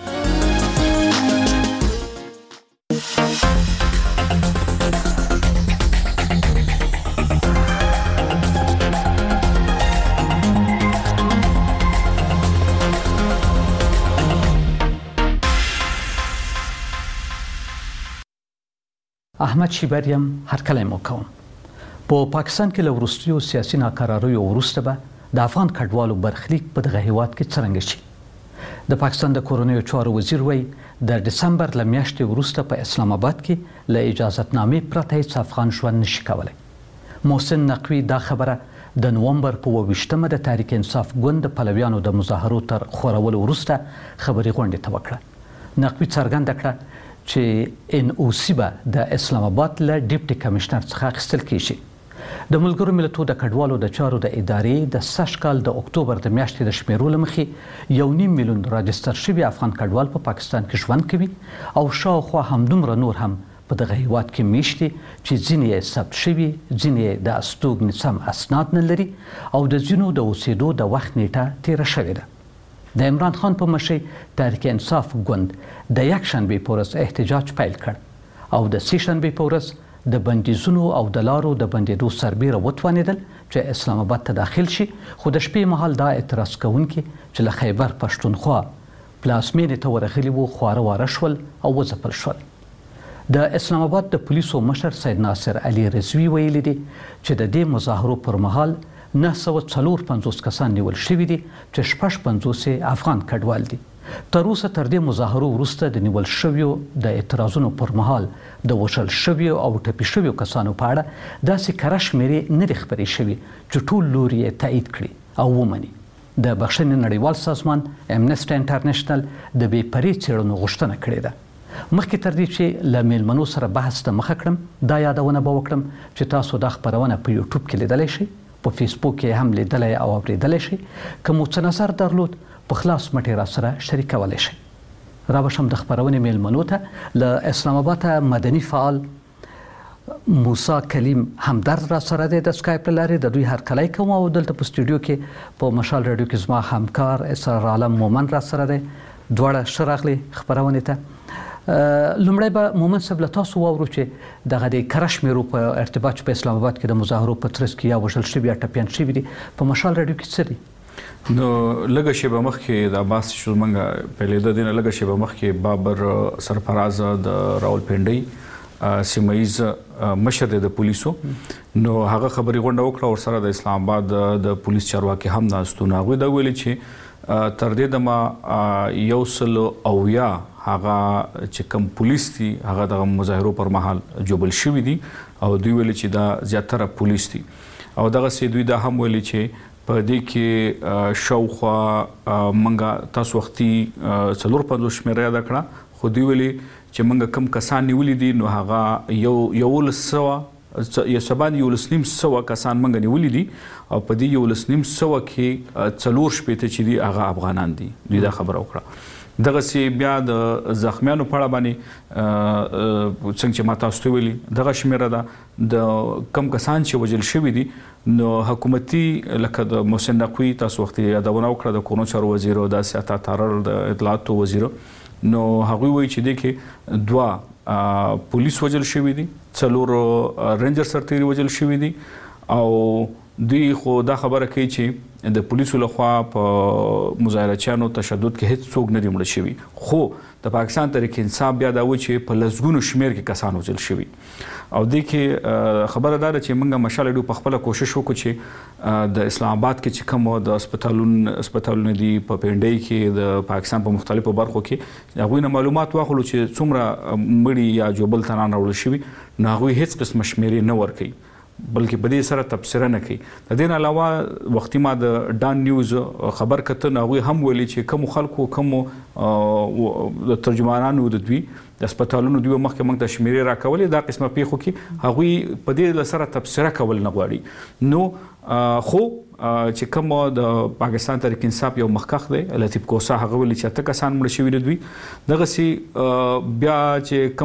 احمد شیبریم هر کله موکوم په پاکستان کې له وروستیو سیاسي ناکراریو وروسته به د افغان کډوالو برخلیک په دغه هیواد کې څرنګه شي. د پاکستان د کورنیو چارو وزیر وایي د دسمبر له میاشتې وروسته په اسلام آباد کې له اجازتنامې پرته هیڅ افغان ژوند نشي کولی. محسن نقوي دا خبره د نومبر په 28مه د تحریک انصاف ګوند د پلویانو د مظاهرو تر خورولو وروسته خبري غونډه ته وکړه. نقوي څرګنده کړه چې NOC به د اسلام آباد له ډیپټي کمشنر څخه اخیستل کیږي. د ملګرو ملتونو د کډوالو د چارو د ادارې د سږ کال د اکتوبر د میاشتې د شمیرو له مخې 1.5 میلیون راجستر شوي افغان کډوال په پاکستان کې ژوند کوي او شاوخوا همدومره نور هم په دغه هیواد کې میشتي چې ځینې یې ثبت شوي، ځینې یې د استوګنې سم اسناد نه لري او د ځینو د اوسېدو د وخت نیټه تیره شوې ده. د عمران خان په مشرۍ تحریک انصاف ګوند د یکشنبې په ورځ احتجاج پیل کړ او د سې شنبې په ورځ د بندیزونو او د لارو د بندېدو سربیره وتوانېدل چې اسلام آباد ته داخل شي، خو د شپې مهال دا اعتراض کوونکي چې له خیبر پښتونخوا پلازمینې ته ورغلي وو خواره واره شول او وځپل شول. د اسلام آباد د پولیسو مشر سید ناصر علي رضوي ویلي دي چې د دې مظاهرو پر مهال 954 کسان نیول شوي دي چې 56 افغان کډوال دي. تر اوسه تر دې مظاهرو وروسته د نیول شویو د اعتراضونو پر مهال د وژل شویو او ټپي شویو کسانو په اړه داسې کره شمېرې نه دي خپرې شوي چې ټول لوري یې تایید کړي او ومني. د بخښنې نړیوال سازمان امنسټي انټرنیشنل د بې پرې څېړنو غوښتنه کړې ده. مخکې تر دې چې له میلمنو سره بحث ته مخه کړم دا یادونه به وکړم چې تاسو دا خپرونه په یوټیوب کې لیدلی شئ، په فیسبوک کې هم لیدلی او اورېدلی شئ. که مو څه نظر درلود په خلاص مټې را سره شریکولی شئ. را بشم د خپرونې میلمنو ته له اسلام آباد مدني فعال موسی کلیم همدرد را سره دی د سکایپ له لارې د دوی هرکلی کوم او دلته په سټوډیو کې په مشال راډیو کې زما همکار اسرار عالم مومن را سره دی. دواړه ښه راغلي خپرونې ته. لومړی به مومن صاحب له تاسو واورو چې دغه د کره شمېرو په ارتباط په اسلام آباد کې د مظاهرو په ترڅ کې یا وژل شوي یا ټپیان شوي دي په مشال راډیو کې څه دي؟ نو لږه شیبه مخکې د عباس چې موږ پیلېده دی نه لږه شیبه مخکې بابر سرفراز د راولپنډۍ سیمه ییز مشر دی د پولیسو، نو هغه خبري غونډه وکړه او سره د اسلام آباد د پولیس چارواکي هم ناستو. نو هغوی دا ویلي چې تر دې دمه 100 هغه چې کوم پولیس دي هغه د مظاهرو پر مهال جوبل شوي دي او دوی ویلي چې دا زیاتره پولیس دي او دغسې دوی دا هم ویلي چې په دې کې شاوخوا موږ تاسو وختي 54 شمېره یاده کړه، خو دوی ویلي چې موږ کوم کسان نیولي دي نو هغه 1100 کسان موږ نیولي دي او په دې 1100 کې 4 شپېته چې دي هغه افغانان دي. دوی دا خبره وکړه. دغسې بیا د زخمیانو په اړه باندې څنګه چې ما تاسو ته ویلي دغه شمېره ده د کم کسان چې وژل شوي دي نو حکومتي لکه د محسن نقوي تاسو وختي یادونه وکړه د کورونو چارو وزیر او د سیاست تارر د اطلاعاتو وزیر، نو هغوی وایي چې دې کې 2 پولیس وژل شوي دي، 4 رینجر سرتیري وژل شوي دي او دوی خو دا خبره کوي چې د پولیسو لخوا په مظاهرچیانو تشدد کې هیڅ څوک نه دي مړه شوي، خو د پاکستان تحریک انصاف بیا دا و چې په لسګونو شمېر کې کسان وژل شوي او دې کې خبره دا ده چې موږ مشال راډیو په خپله کوشش وکړو چې د اسلام آباد کې چې کوم د هسپتالونه دي په پنډۍ کې د پاکستان په مختلفو برخو کې هغوی نه معلومات واخلو چې څومره مړي یا جوبل تنان راوړل شوي، نو هغوی هیڅ قسمه شمېرې نه ورکوي بلکې په دې سره تبصره نه کوي. د دې نه علاوه وختي ما د ډان نیوز خبر کته نو هغوی هم ویلي چې کومو خلکو کومو د ترجمانانو د دوی د هسپتالونو دوی مخکې موږ ته شمېرې راکولې دا قسمه پیښو کې هغوی په دې سره تبصره کول نه غواړي. نو خو چې کوم د پاکستان تحریک انصاف یو مخکخ دی لطیف کوسا هغه ویلي چې 8 کسان مړه شوي دي دوی. دغسې بیا چې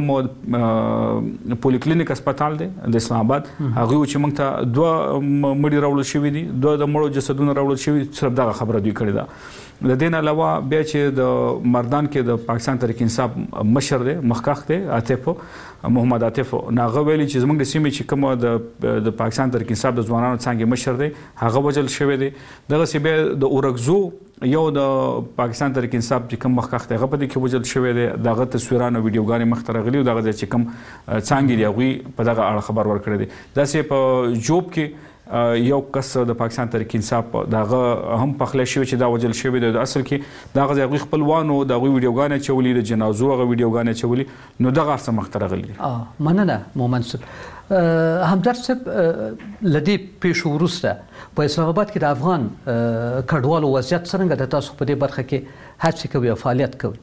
کوم پولیکلینیک هسپتال دی د اسلام آباد هغوی چې موږ ته 2 مړي راوړل شوي دي، 2 د مړو جسدونه راوړل شوي، صرف دغه خبره دوی کړې ده. د دې نه علاوه بیا چې د مردان کې د پاکستان تحریک انصاف مشر دی مخکخ دی عاطف محمد عاطف ناغه ویلي چې زموږ د سیمې چې کوم د پاکستان تحریک انصاف د ځوانانو څانګې مشر دی هغه وژل شوی دی. دغسې بیا د اورکزو یو د پاکستان تحریک انصاف چې کوم مخکخ دی هغه په دې کې وژل شوی دی. دغه تصویران او ویډیوګانې مخته راغلي او دغه ځای چې کوم څانګې دي هغوی په دغه اړه خبر ورکړی دی. داسې په جوب کې یو کس د پاکستان تحریک انصاف دغه هم پخلی شوی چې دا وژل شوی دی. د اصل کې دغه ځای هغوی خپلوانو د هغوی ویډیوګانې اچولي، د جنازو هغه ویډیوګانې اچولي، نو دغه څه مخته راغلي دي. مننه مومن صاحب. همدرد صاحب لدې پیښو وروسته په اسلام آباد کې د افغان کډوالو وضعیت څرنګه د تاسو په دې برخه کې هڅې کوي او فعالیت کوي؟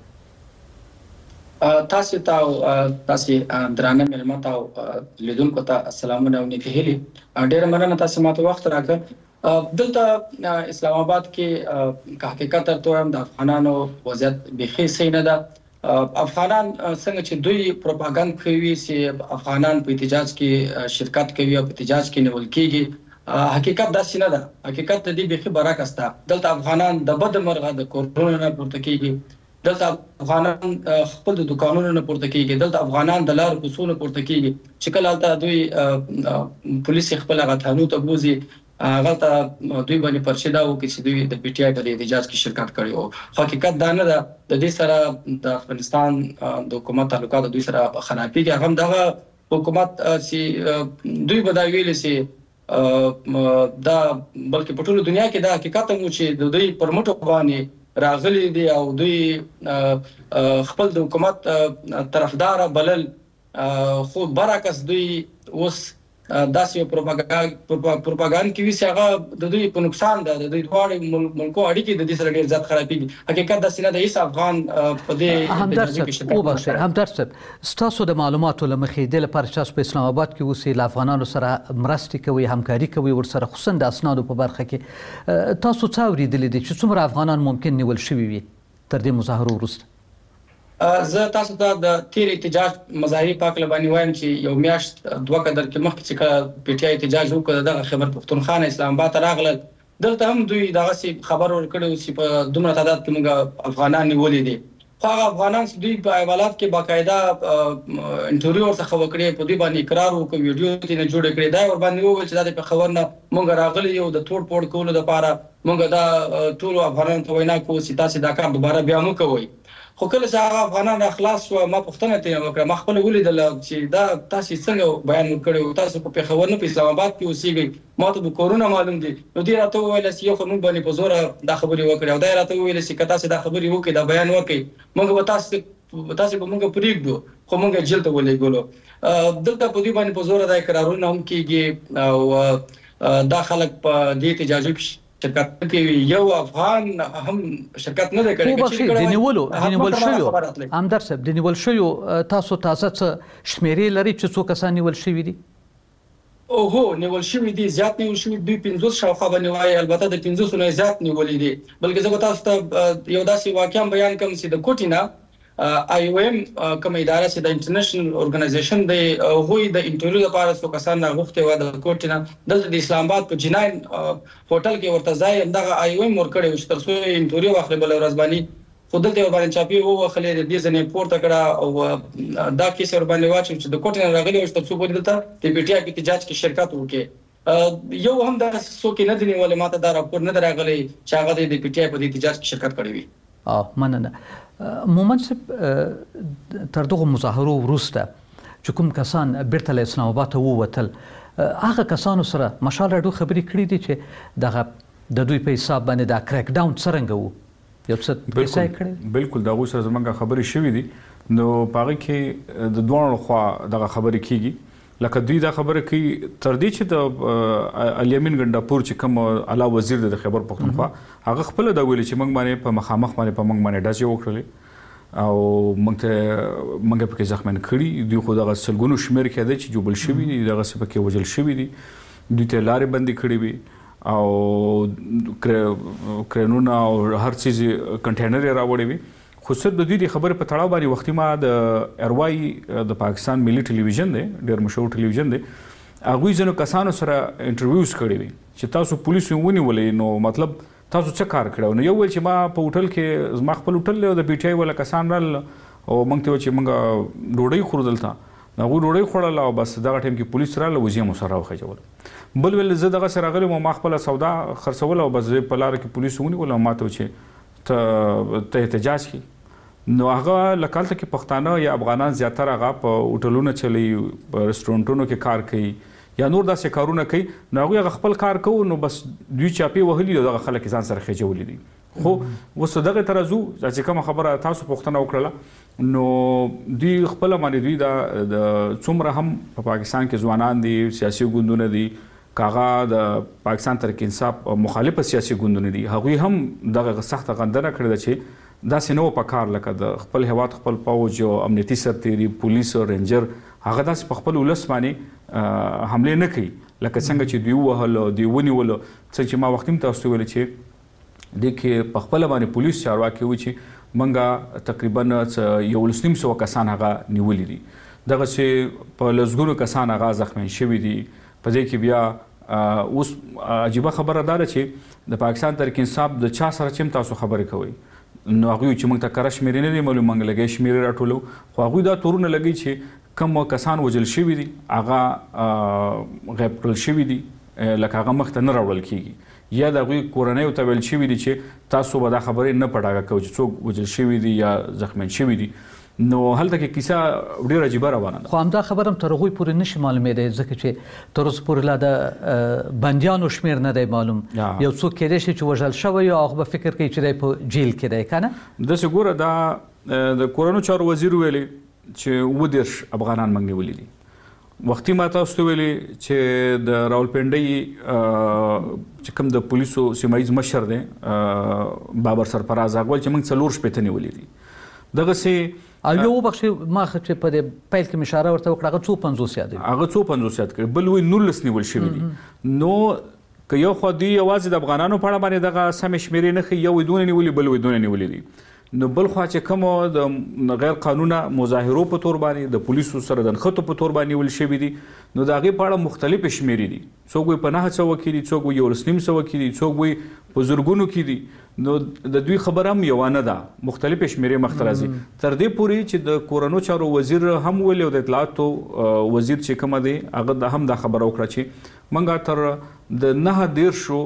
تاسو ته درانه مېلمه ته او لیدونکو ته السلامونه او نیکې هیلې. ډېره مننه تاسو ماته وخت راکړ. دلته اسلام آباد کې که حقیقت درته وایم د افغانانو وضعیت بیخي صحیح نه ده. افغانان څنګه چې دوی پروپاګاندا کوي چې افغانان په احتجاج کې شرکت کوي او په احتجاج کې نیول کېږي، حقیقت داسې نه ده. حقیقت د دې بیخي برعکس ده. دلته افغانان د بد مرغه د کورونو نه پورته کېږي، دلته افغانان خپل د دکانونو نه پورته کېږي، دلته افغانان د لارو کوڅو نه پورته کېږي چې کله هلته دوی پولیس خپل هغه تحانو ته بوځي، هغلته دوی باندې پرچې دا وکړي چې دوی د پی ټی آی په احتجاج کې شرکت کړی و. حقیقت دا نه ده. د دې سره د افغانستان د حکومت تعلقات دوی سره خرابېږي. هغه هم دغه حکومت چې دوی به دا ویلي چې دا بلکې په ټوله دنیا کې دا حقیقت هم چې د دوی پر مټو باندې راغلي دي او دوی خپل د حکومت طرفدار بلل، خو برعکس دوی اوس داسې پروپاګاندا کوي چې هغه د دوی په نقصان ده. د دوی دواړو ملکو اړیکې د دې سره ډېر زیات خرابېږي. حقیقت داسې نه ده. هیڅ افغان په دې همدرد صاحب ستاسو د معلوماتو له مخې د لپاره چې په اسلام آباد کې اوسئ له افغانانو سره مرستې کوي، همکاري کوي ورسره، خصوصا د اسنادو په برخه کې تاسو څه اورېدلي دي چې څومره افغانان ممکن نیول شوي وي تر دې مظاهرو وروسته؟ زه تاسو ته د تیر احتجاج مظاهرې په اړه باندې وایم چې یو میاشت دوه قدر کې مخکې چې پی ټی آی احتجاج وکړ، دغه خیبر پښتونخوا اسلام آباد ته راغلل. دلته هم دوی دغسې خبر ورکړی چې په دومره تعداد کې موږ افغانان نیولي دي. خو هغه افغانان چې دوی په حوالات کې باقاعده انټرویو ورڅخه وکړې، په دوی باندې اقرار وکړ، ویډیو یې جوړ کړی، دا ورباندې وویل چې دا د پېښور نه موږ راغلي یو د توړ پوړ کولو لپاره. موږ دا ټولو افغانانو ته وینا کوو چې تاسې دا کار دوباره بیا مه کوئ. خو کله چې هغه افغانان راخلاص شو، ما پوښتنه ترې وکړه، ما خپله ولیدل چې دا تاسې څنګه بیان کړی و، تاسو په پېښور نه په اسلام آباد کې اوسېږئ، ما ته به کورونه معلوم دي. نو دوی راته وویل چې یو خو موږ باندې په زوره دا خبرې وکړې، او دا یې راته وویل چې که تاسې دا خبرې وکړئ، دا بیان وکړئ، موږ به تاسې به موږ پرېږدو، خو موږ جیل ته ولېږلو. دلته په دوی باندې په زوره دا اقرارونه هم کېږي او دا خلک په دې احتجاجو کې شرکت کوي. یو افغان هم شرکت نه دی کړی. د نیولو شویو همدرد صاحب د نیول شویو تاسو تازه څه شمیرې لري چې څو کسان نیول شوي دي؟ هو نیول شوي دي، زیات نیول شوي دوی 50 شاوخوا باندې وایي، البته د 500 نه زیات نیولي دي. بلکې زه به تاسو ته یو داسې واقعه بیان کوم چې د کوټې نه IOM کوم اداره چې د انټرنیشنل اورګنایزیشن دی، هغوی د انټرویو لپاره څو کسان راغوښتي وو د کوټې نه. دلته د اسلام آباد په جناین هوټل کې ورته ځای همدغه IOM ورکړی و چې تر څو انټرویو واخلي بله ورځ باندې. خو دلته یې ورباندې چاپې ووهلې، د دې ځینې پورته کړه او دا کیس یې ورباندې واچوي چې د کوټې نه راغلي و چې تر څو پورې دلته د پی ټي آی په احتجاج کې شرکت وکړي. یو هم داسې څوک یې نه دي نیولي، ما ته دا راپور نه دی راغلی چې هغه د پی ټي آی په احتجاج کې شرکت کړی وي. مننه. مومن صاحب تر دغه مظاهرو وروسته چې کوم کسان بیرته له اسلام آباد ته ووتل، هغه کسانو سره مشال راډیو خبرې کړې دي چې دغه د دوی په حساب باندې دا کریک ډاون څرنګه و؟ یو څه کیسه یې کړې؟ بالکل د هغوی سره زموږ خبرې شوي دي. نو په هغې کې د دواړو خوا دغه خبرې کېږي. لکه دوی دا خبره کوي تر دې چې د الیمین ګنډاپور چې کوم اعلی وزیر دی د خیبر پښتونخوا، هغه خپله دا ویلي چې موږ باندې په مخامخ باندې په موږ باندې ډزې وکړلې او موږ پکې زخمیان کړي. دوی خو دغه سلګونو شمېر کې دی چې جوبل شوي دي، دغسې پکې وژل شوي دي، دوی ته لارې بندې کړې وي او کرینونه او هر څیز کنټینر یې راوړی وي. خو صرف د دوی د خبرې په تړاو باندې وختي ما د ارواي د پاکستان ملي ټلویزیون دی، ډېر مشهور ټلویزیون دی، هغوی ځینو کسانو سره انټرویوز کړي وي چې تاسو پولیسو ونیولئ، نو مطلب تاسو څه کار کړی و؟ نو یو ویل چې ما په هوټل کې زما خپل هوټل دی او د پی ټي آی والا کسان رال او موږ ته ویل چې موږ ډوډۍ خورو دلته. هغوی ډوډۍ خوړله او بس دغه ټایم کې پولیس راغله، وزې مو سره راوخېجول. بل ویل زه دغسې راغلی وم، ما خپله سودا خرڅوله او بس زه په لاره کې پولیسو ونیول او ما ته چې ته احتجاج کړي. نو هغه لکه هلته کې پښتانه یا افغانان زیاتره هغه په هوټلونه چلوي، په رسټورنټونو کې کار کوي یا نور داسې کارونه کوي. نو هغوی هغه خپل کار کوو، نو بس دوی چاپې وهلي دي او دغه خلک یې ځان سره خېجولي دي. خو اوس دغه ترازو چې کوم خبره تاسو پوښتنه وکړه نو دوی خپل باندې دوی د څومره هم په پاکستان کې ځوانان دي سیاسي ګوندونه دي کاغه د پاکستان تحریک انصاف مخالف سیاسي ګوندونه دي هغوی هم دغه سخت غندنه کړې ده چې داسې نو په کار لکه د خپل هیواد خپل پوج او امنیتي سرتیري پولیس او رینجر هغه داسې په خپل ولس باندې حمله نه کوي لکه څنګه چې دوی وهل دوی ونیول څنګه چې ما وخت هم تاسو ویل چې د کې په خپل باندې پولیس چارواکي و چې منګه تقریبا 1.5 کسان هغه نیولې دي دغه چې په لزګونو کسان هغه زخمی شوي دي په دې کې بیا اوس عجیبه خبره ده چې د پاکستان تحریک انصاف د چا سره چې تاسو خبرې کوي نو هغوی چې موږ ته کره شمېرې نه دي معلوم موږ لږې شمېرې راټولو خو هغوی دا تورونه لګوي چې کوم کسان وژل شوي دي هغه غیب کړل شوي دي لکه هغه مخته نه راوړل کېږي یا د هغوی کورنیو ته ویل شوي دي چې تاسو به دا خبرې نه په ډاګه کوئ چې څوک وژل شوي دي یا زخمیان شوي دي نو هلته کې کیسه ډېره عجیبه روانه ده خو همدا خبره هم تر هغوی پورې نشي معلومېدی ځکه چې تر اوسه پورې لا د بندیانو شمېر نه دی معلوم یو څوک کیدای شي چې وژل شوی او هغه به فکر کوي چې دی په جیل کې دی که نه داسې ګوره دا د کورنو چارو وزیر ویلي چې 30 افغانان موږ نیولي دي وختي ما تاسو ته ویلي چې د راولپنډۍ چې کوم د پولیسو سیمه ییز مشر دی بابر سرفراز هغه ویل چې موږ 4 نیولي دي دغسې او یو وبخښئ ما چې په دې پیل کې مې اشاره ورته وکړه هغه 250 یادوي هغه 250 یاد کړي بل وایي 19 نیول شوي دي نو که یو خوا دوی یوازې د افغانانو په اړه باندې دغه سمې شمېرې نه ښیي یو وایي دونه نیولي بل وایي دونه نیولي دي نو بل خوا چې کومو د غیر قانونه مظاهرو په تور باندې د پولیسو سره د نښتو په تور باندې نیول شوي دي نو د هغې په اړه مختلفې شمېرې دي څوک وایي په 900 کې دي څوک وایي 1.5 کې دي څوک وایي په زرګونو کې دي نو د دوی خبره هم یوه نه ده مختلفې شمېرې مخته راځي تر دې پورې چې د کورنو چارو وزیر هم ویلي او د اطلاعاتو وزیر چې کومه دی هغه هم دا خبره وکړه چې موږ تر د 9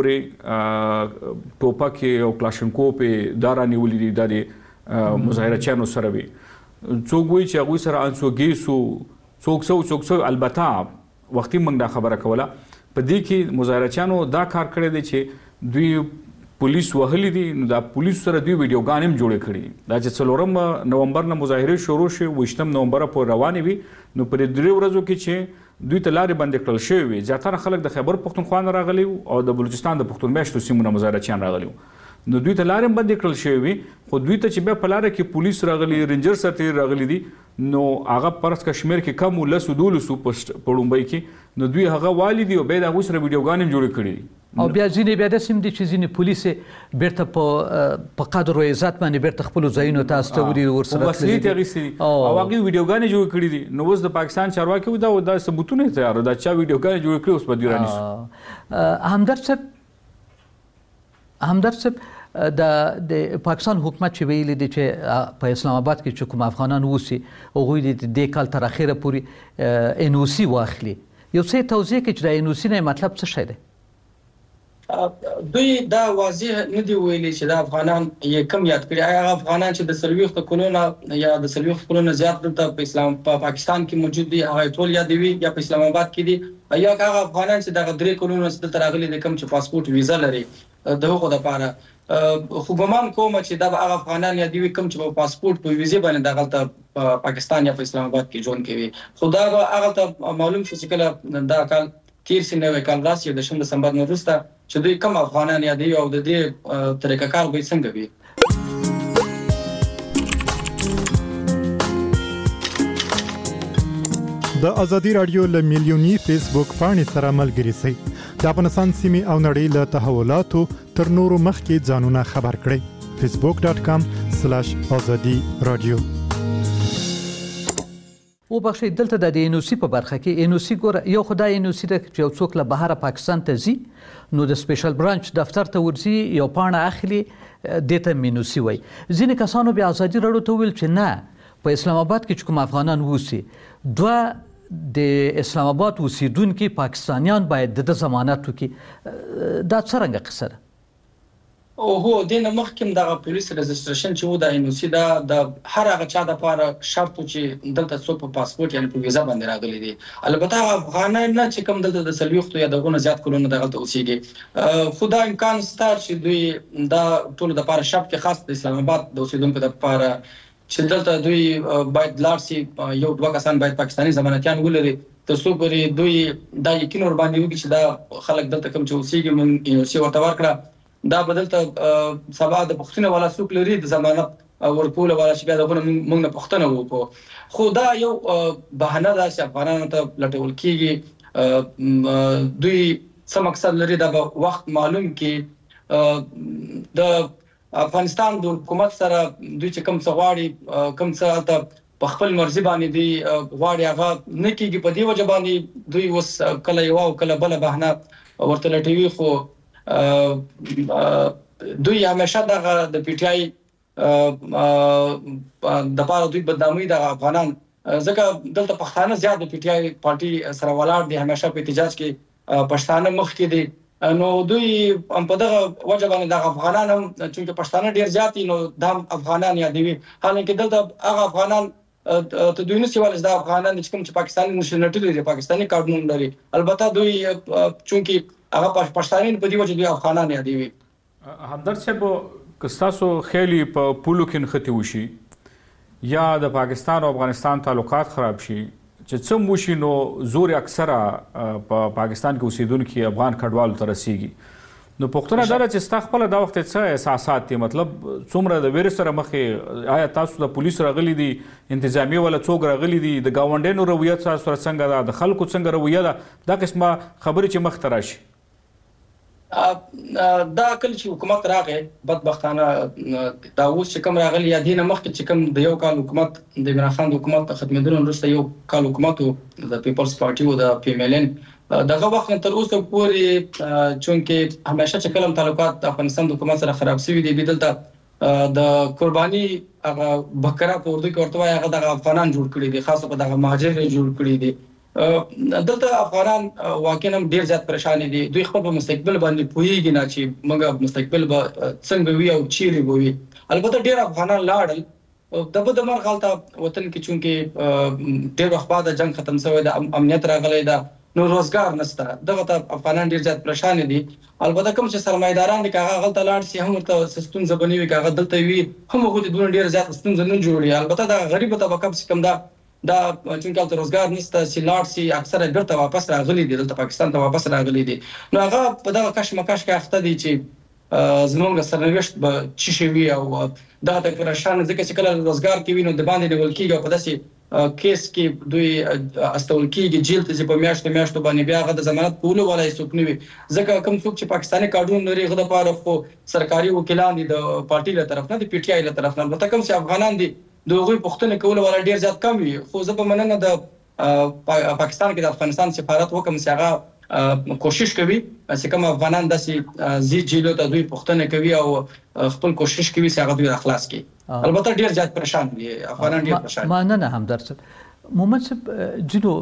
پورې ټوپکې او کلاشینکوف دا رانیولي دي دا د مظاهرچیانو سره وي څوک وایي چې هغوی سره انسوګي څوک البته وختي موږ دا خبره کوله په دې کې مظاهرچیانو دا کار کړی دی چې دوی پولیس وهلي دي نو دا پولیس سره دوی ویډیوګانې هم جوړې کړي دا چې 4 نومبر نه مظاهرې شروع شي 28 نومبر پورې روانې وي نو پر 3 ورځو کې چې دوی ته لارې بندې کړل شوې وي زیاتره خلک د خیبر پښتونخوا نه راغلي او د بلوچستان د پښتون میشتو سیمو نه مظاهرچیان راغلي نو دوی ته لارې بندې کړل شوې وي خو دوی ته چې بیا په لاره کې پولیس راغلي رینجر سرتیري راغلي دي نو هغه فرض کا شمېر کې کم 10-12 په لومړی کې نو دوی هغه والي دي او بیا د هغوی سره ویډیوګانې هم جوړې کړي دي او بیا ځینې بیا داسې هم دي چې ځینې پولیس بیرته په قدر او عزت باندې بیرته خپلو ځایونو ته استولي ورسره وسلې ترې اخیستې دي او هغوی ویډیوګانې جوړې کړي دي نو اوس د پاکستان چارواکي وایي دا ثبوتونه یې تیار دا چا ویډیوګانې جوړې کړي اوس به دوی رانیسو همدرد صاحب د پاکستان حکومت چې ویلي دی چې په اسلام آباد کې چې کوم افغانان اوسي هغوی د دې کال تر اخره پورې NOC واخلي یو څه توضیح کړئ چې د NOC نه مطلب څه شی دی دوی دا واضح نه دی ویلي چې د افغانان یې کم یاد کړي هغه افغانان چې د 40 کلونو یا د 40 کلونو زیات دلته په پاکستان کې موجود دي هغه ټول یادوي یا په اسلام آباد کې دي یا هغه افغانان چې د 3 کلونو دلته راغلي دي کوم چې پاسپورت ویزا لري د هغو لپاره خو ګمان کوم چې دا هغه افغانان یادوي کوم چې په پاسپورت په ویزا باندې دغه پاکستان یا په اسلام آباد کې ژوند کوي خو دا هغه ته معلوم شو چې کله دا کال تیر سنوي کال راسي د 10 دسمبر نه وروسته چې دوی کوم افغانان یادوي او د دې طریقه کار به څنګه وي د ازادي رادیو له میلیونی فیسبوک پاڼې سره ملګري شئ د افغانستان سیمې او نړۍ له تحولاتو تر نورو مخکې ځانونه خبر کړئ facebook.com/azadi radio او بخښئ دلته د NOC په برخه کې NOC ګوره یو خدای NOC د یو څوک له بهر پاکستان ته ځي نو د سپیشل برانچ دفتر ته ورځي یو پاڼه اخلي دته NOC وای ځینې کسانو بیا ازادي راډیو ته ویل چې نه په اسلام آباد کې کوم افغانان ووسی دوه د اسلام آباد اوسیدونکو پاکستانیان باید د ضمانت وکړي دا څنګه قصه ده او هو د مخکې دغه پولیس رجستریشن چې و د NOC د هر هغه چا د لپاره شرط چې دلته څوک په پاسپورت یعنی په ویزا باندې راغلي دي. البته افغانان نه چې کوم دلته د سلويختو یا دغه زیات کلونه دغه اوسېږي، خو دا امکان شته چې دوی دا ټول د لپاره شرط کې خاص د اسلام آباد د اوسېدونکو د لپاره چې دلته دوی باید لاړ شي، یو دوه کسان باید پاکستاني ضمانتيان ولري تر څو پورې دوی دا یقین ور باندې وکړي چې دا خلک دلته کوم چې اوسېږي موږ NOC ورته ورکړه، دا بدلته سبا د پښتنه والا څوک لري د ضمانت ورکول والا چې بیا دغه موږ نه پښتنه وکړو. خو دا یو بهانه ده چې افغانانو ته لټول کیږي، دوی څه مقصد لري دا به وخت معلوم کې. د افغانستان د حکومت سره دوی چې کوم څه غواړي، کوم څه ته په خپل مرزي باندې دی غواړي هغه نه کیږي، په دې وجه باندې دوی اوس کله یو او کله بل بهانه ورته لټوي. خو دوی همیشه دغه د PTI د لپاره دوی بدنامي د افغانان، ځکه دلته پښتانه زیات د PTI پارټي سره ولاړ دي، همیشه په احتجاج کې پښتانه مخ کې دي. نو دوی په دغه وجه باندې د افغانان هم چې پښتانه ډیر زیات نو د افغانان یادوي، حالانکه دلته هغه افغانان ته دوی نشي ولې د افغانان چې کوم چې پاکستاني نشنلټي لري، پاکستاني کارډونه لري، البته دوی چونکی هغه پښتانین په دی وجه دوی افغانان یادوي. همدرد صاحب کستاسو خیلی په پولو کې نختی وشي یا د پاکستان او افغانستان تعلقات خراب شي چې څوم وشي نو زور اکثره په پاکستان کې اوسیدونکو افغان کډوالو ته رسیږي. نو پښتنه دا چې ستا خپل دا وخت څه احساسات دي، مطلب څومره د ویر سره مخې، آیا تاسو د پولیس راغلي دي، انتظامی ولا څوک راغلي دي، د گاونډینو رویه تاسو سره څنګه ده، د خلکو څنګه رویه ده، دا قسمه خبرې چې مخ ته راشي؟ دا کله چې حکومت راغی بدبختانه دا اوس چې کوم راغلی یا دینه مخکې چې کوم د یو کال حکومت د عمران خان د حکومت ختمېدلو وروسته یو کال حکومت د پیپلز پارټي او د PMLN دغه وخت تر اوسه پورې چونکې همیشه چې کلم تعلقات د افغانستان د حکومت سره خراب شوي دي، دلته د قرباني هغه بکرا په اردو کې ورته وایي هغه د افغانان جوړ کړي دي، خاصه په دغه مهاجر جوړ کړي دي. دلته افغانان واقعا ډیر زیات پریشان دي، دوی خپل په مستقبل باندې پوهیږي نه چې موږ مستقبل به څنګه وي او چیرې وي. البته ډیر افغانان لاړل د بده مرغه حالت وطن کې چونکې ډیر وخت بعد جنگ ختم شوی د امنیت راغلی دا نو روزګار نشته، دغه ته افغانان ډیر زیات پریشان دي. البته کوم چې سرمایداران دي هغه غلطه لاړ شي هم ته سستون زبنوي هغه دلته وي هم خو دې ډیر زیات سستون زنه جوړي. البته دا غریب طبقه چې کوم دا چونکه تل روزګار نشته چې لاړ شي اکثره بیرته واپس راغلي دي، دلته پاکستان ته واپس راغلي دي. نو هغه په دغه کشمکش کې اخته دي چې زموږ سرنوشت به چی شي وي او دا د پرشان ځکه چې کله روزګار کې وینو د باندې نیول کېږي په داسې کیس کې دوی استول کېږي جیل ته په میاشتو باندې بیا هغه د ضمانت کولو ولا څوک نه وي، ځکه کوم څوک چې پاکستاني کارډون لري هغه د پاره خو سرکاري وکیلان دي د پارټي له طرف نه د PTI له طرف نه، البته کوم چې افغانان دي دوی پښتنه کول ولا ډیر زیات کم وي. خو زه په مننه د پاکستان کې د افغانستان سفارت وکم چې هغه کوشش کوي چې کوم افغانان داسې زی جیلو ته دوی پښتنه کوي او خپل کوشش کوي چې هغه دوی اخلاص کړي. البته ډیر زیات پریشان دي افغانان، ډیر پریشان. مننه همدرد محمد صاحب، جنو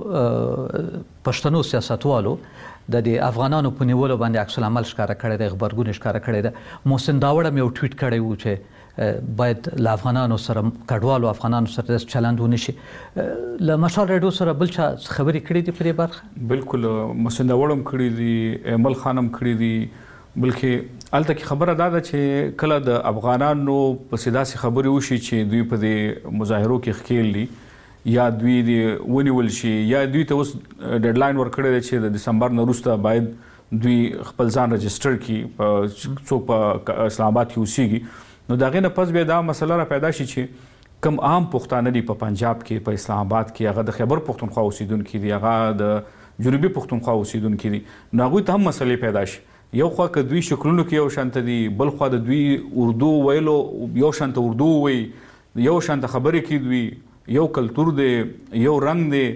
پښتنو سیاستوالو د افغانانو په نیولو باندې عکس العمل ښکاره کړی دی، خبرګون ښکاره کړی دی. محسن داوړ هم یو ټویټ کړی و چې باید له افغانانو سره کډوالو افغانانو سره چلند ونشي. له مشال ریډیو سره بل چا خبرې کړې دي په دې برخه؟ بالکل محسن داوړ هم کړی دي، امل خان هم کړی دي، بلکې الته کې خبره دا ده چې کله د افغانانو په سیداسي خبرې وشي چې دوی په دې مظاهرو کې ښکیل دي یا دوی دې ونیول شي یا دوی ته اوس ډیډلاین ورکړی دی چې د دسمبر نه وروسته باید دوی خپل ځان رجسټر کړي څوک په اسلام آباد کې اوسیږي، نو د هغې نه پس بیا دا مسله را پیدا شي چې کوم عام پښتانه دي په پنجاب کې په اسلام آباد کې هغه د خیبر پښتونخوا اوسیدونکي دي، هغه د جنوبي پښتونخوا اوسیدونکي دي، نو هغوی ته هم مسلې پیدا شي. یو خوا که دوی شکلونو کې یو شانته دي، بل خوا د دوی اردو ویلو یو شانته اردو وایي، یو شانته خبرې کوي، دوی یو کلتور دی، یو رنګ دی.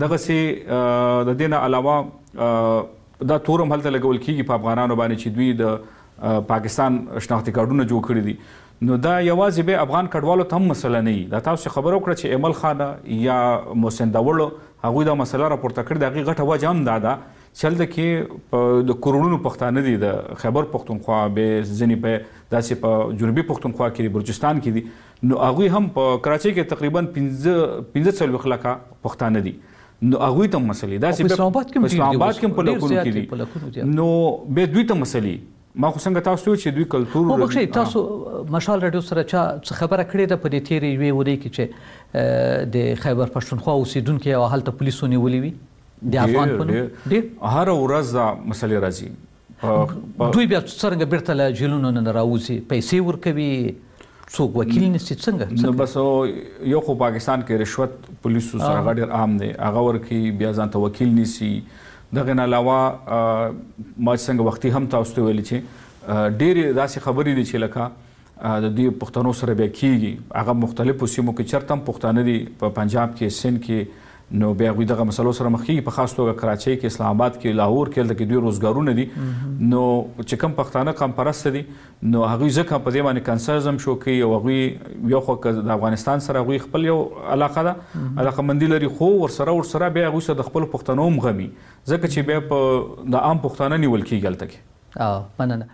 دغسې د دې نه علاوه دا تور هم هلته لګول کېږي په افغانانو باندې چې دوی د پاکستان شناختي کارډونه جوړ کړي دي. نو دا یوازې به افغان کډوالو ته هم مسله نه وي. دا تاسو خبره وکړه چې امل خان یا محسن داوړ هغوی دا مسله راپورته کړې، د هغې غټه وجه هم دا ده چل د کې د کروڑونو پښتانه دي د خیبر پښتونخوا به ځنې په داسې په جنوبي پښتونخوا کې بلوچستان کې دي نو هغوی هم په کراچۍ کې تقریبا 15 لکه پښتانه دي نو هغوی ته مسلې داسې په اسلام آباد کې په لکونو کې دي نو به دوی ته مسلې ما خو څنګه تاسو چې دوی کلتور وبخښئ تاسو مشال راډیو سره چا خبره کړې ده په دې تیرې یوې ورځې کې چې د خیبر پښتونخوا اوسیدونکي او هلته پولیسو نیولي وي د افغان په نوم ډېر هره ورځ دا مسلې راځي دوی بیا څرنګه بیرته له جیلونو نه راوځي پیسې ورکوي څوک وکیل نیسي څنګه نو بس یو خو پاکستان کې رشوت پولیسو سره ډېر عام دی هغه ورکوي بیا ځان ته وکیل نیسي دغه نه علاوه ما څنګه وختي هم تاسو ته ویلي چې ډېرې داسې خبرې دي چې لکه د دې پښتنو سره بیا کېږي هغه مختلفو سیمو کې چېرته هم پښتانه دي په پنجاب کې سند کې نو بیا هغوی دغه مسلو سره مخ کېږي په خاص توګه کراچۍ کې اسلام آباد کې لاهور کې هلته کې دوی روزګارونه دي نو چې کوم پښتانه قام پرسته دي نو هغوی ځکه په دې باندې کنسرزم شو کوي او هغوی یو خو د افغانستان سره هغوی خپل یو علاقه ده علاقمندي لري خو ورسره بیا هغوی سره د خپلو پښتنو هم غمي ځکه چې بیا په د عام پښتانه نیول کېږي هلته کې مننه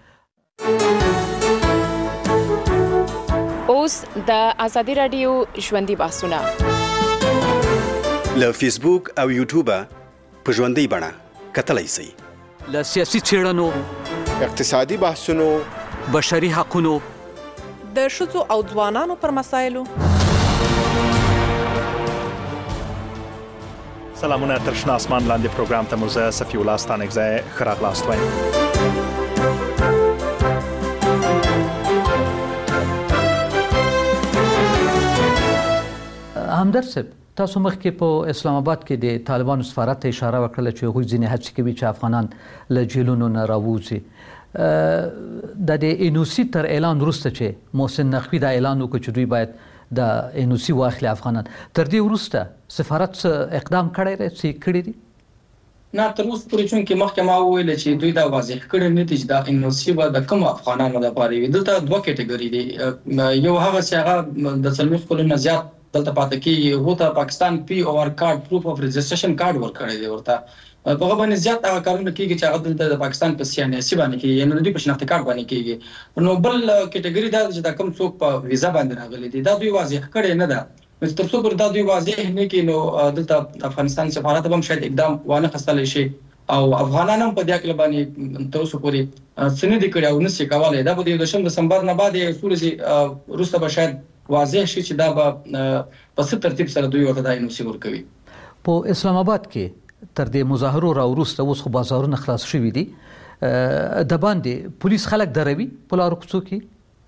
اوس د ازادي راډیو ژوندۍ بحثونه له فیسبوک او یوټیوبه په ژوندۍ بڼه کتلی شئ له سیاسي څېړنو اقتصادي بحثونو بشري حقونو د ښځو او ځوانانو پر مسایلو سلامونه تر شنه اسمان لاندې پروګرام ته مو زه صفي الله ستانکزی ښه راغلاست وایم همدرد صاحب تاسو مخکې په اسلام آباد کې د طالبانو سفارت ته اشاره وکړه چې هغوی ځینې هڅې کوي چې افغانان له جیلونو نه راووځي د NOC تر اعلان وروسته چې محسن نقوي دا اعلان وکړ چې دوی باید د NOC واخلي افغانان تر دې وروسته سفارت اقدام کړی دی څه کړی دي نه تر اوسه پورې چونکې مخکې ما وویل چې دوی دا واضح کړی نه دي چې دا NOC به د کوم افغانانو لپاره وي دلته دوه کټګوري دي یو هغه چې هغه د 40 کلونو زیات دلته پاتې کېږي هغو ته پاکستان POR کارډ پروف اف رجسټریشن کارډ ورکړی دی ورته په هغه باندې زیات هغه کارونه کېږي چې هغه دلته د پاکستان په CNSC باندې کېږي یعنې د دوی په شناختي کارډ باندې کېږي نو بل کټګوري دا چې دا کوم څوک په ویزا باندې راغلي دي دا دوی واضح کړی نه ده تر څو پورې دا دوی واضح نه کړي نو دلته افغانستان سفارت هم شاید اقدام وانه خستلی شي او افغانان هم په دې اړه باندې تر اوسه پورې څه نه دي کړي او نشي کولای دا به د 2 دسمبر نه بعد یې څو وروسته به شاید واضح شي چې دا به په څه ترتیب سره دوی ورته د NOC ورکوي په اسلام آباد کې تر دې مظاهرو راوروسته اوس خو بازارونه خلاص شوي دي د باندې پولیس خلک دروي په لارو کوڅو کې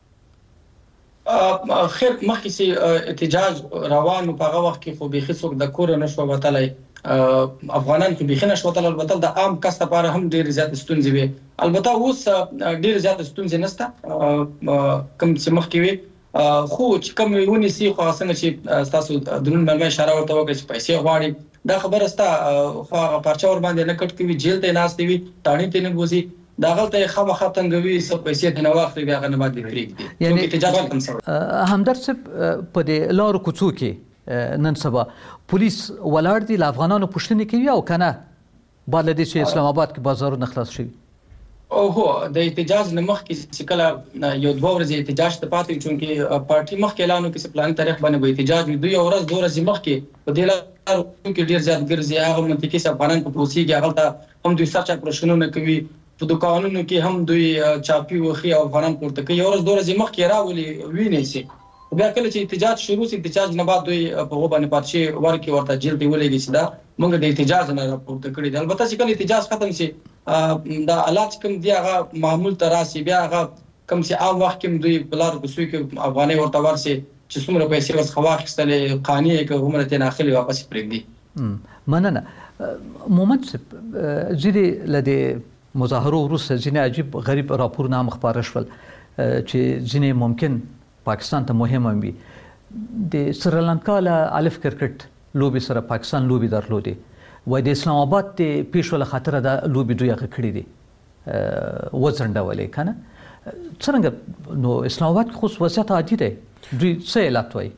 خیر مخکې چې احتجاج روان په هغه وخت کې خو بیخي څوک د کور نه شو وتلی افغانان خو بیخي نه شو وتلی البته د عام کس لپاره هم ډېرې زیاتې ستونزې وي البته اوس ډېرې زیاتې ستونزې نشته کوم چې مخکې وي خو چې کوم ونیسي خو څنګه چې تاسو د نن مېلمه اشاره ورته وکړه چې پیسې غواړي دا خبره ستا خو هغه پارچه ور باندې نه کټ کوي جیل ته ناستې وي تاڼې ته نه ګوزي دا غلطه خامخا تنګوي څه پیسې ته نه واخلي بیا غنه باندې پرېږدي یعنی احتجاج هم سره همدرد صاحب په دې لارو کوڅو کې نن سبا پولیس ولاړ دي له افغانانو پوښتنې کوي او کنه بعد له دې چې اسلام آباد کې بازارونه خلاص شوي او هو د احتجاج نه مخکې چې کله یو 2 ورځې احتجاج ته پاتې چونکې پارټي مخکې اعلان وکړي چې پلان تاریخ باندې به احتجاج وي 2 ورځې 2 ورځې مخکې په دې لار کې ډیر زیات ګرځي هغه منطقي چې افغانان په پروسي کې هغه هم دوی سرچ اپریشنونه کوي په دکانونو کې هم دوی چاپی وخی او افغانان پورته کوي 1 2 ورځې مخکې راولي ویني سي بیا کله چې احتجاج شروع شي احتجاج نه بعد دوی په غو باندې پاتشي ورکی ورته جیل دی ولېږي چې دا موږ د احتجاج نه راپورته کړی دی البته چې کله احتجاج ختم شي دا حالات کوم دی هغه معمول تراسي بیا هغه کوم چې عام وخت کې دوی بلار کوسوي کې افغاني ورته ورسي چې څومره پیسې وس خواخستلې قانوني کې عمره ته داخلي واپس پرېږدي مننه مومند زیری لدی مظاهرو وروسته ځینې عجیب غریب راپورونه هم خپاره شول چې ځینې ممکن پاکستان ته مهم وي د سریلانکا له الف کرکټ لوبي سره پاکستان لوبي درلودې وای د اسلام آباد ته پیښو له خاطر د لوبي دوی هغه کړی دي وزنډولې کنه څنګه نو اسلام آباد کې خو وضعیت عادي دی دوی څه علت وای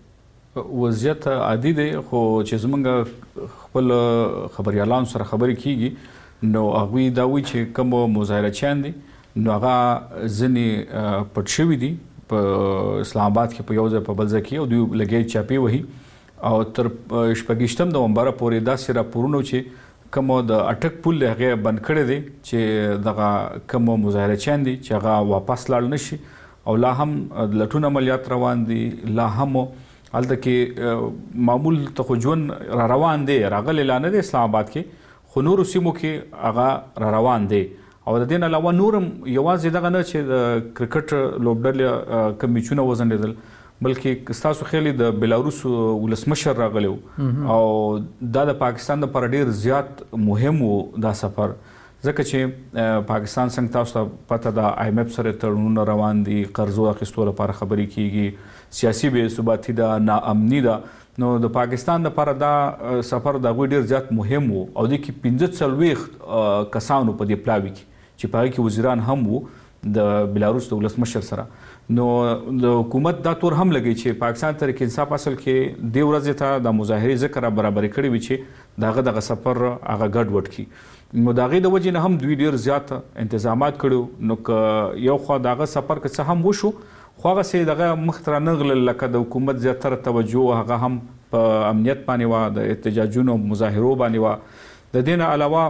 وضعیت عادي دی خو چې زمونږ خپل خبريالان سره خبرې کیږي نو هغوی دا وایي چې کوم مظاهرچیان دي نو هغه ځینې پټ شوي دي په اسلام آباد کې په یو ځای په بل ځای کې او دوی لګیا چاپې وهي او تر 28 نومبر پورې داسې راپورونه چې کوم د اټک پل هغه بند کړی دی چې دغه کوم مظاهرچیان دي چې هغه واپس لاړ نشي او لا هم لټون عملیات روان دي لا هم هلته کې معمول ته خو ژوند را روان دی راغلی لا نه دی اسلام آباد کې خو نورو سیمو کې هغه را روان دی او د دې نه علاوه نورم یوازې دغه نه چې د کرکټ لوبډلې کوم میچونه وځنډېدل بلکې ستاسو خیالي د بلاروس ولسمشر راغلی او دا د پاکستان لپاره ډېر زیات مهم و دا سفر ځکه چې پاکستان څنګه تاسو ته پته ده IMF سره تړونونه روان دي قرضو اخیستو لپاره خبرې کیږي سیاسي بې ثباتي ده ناامني ده نو د پاکستان لپاره دا سفر د هغوی ډېر زیات مهم و او دې کې 45 کسانو په دې پلاوي کې چې په هغې کې وزیران هم وو د بلاروس د ولسمشر سره نو د حکومت دا تور هم لګی چې پاکستان تحریک انصاف اصل کې د ورځې ته د مظاهرې ذکر برابر کړی وي چې دغه سفر هغه ګډوډ کی نو دغه د وجې نه هم دوی ډیر زیات انتظامات کړو نو که یو خو دغه سفر که څه هم وشو خو هغه سي دغه مختره نغل لکه د حکومت زیاتره توجه هغه هم په امنیت باندې و د احتجاجونو مظاهرو باندې و د دې نه علاوه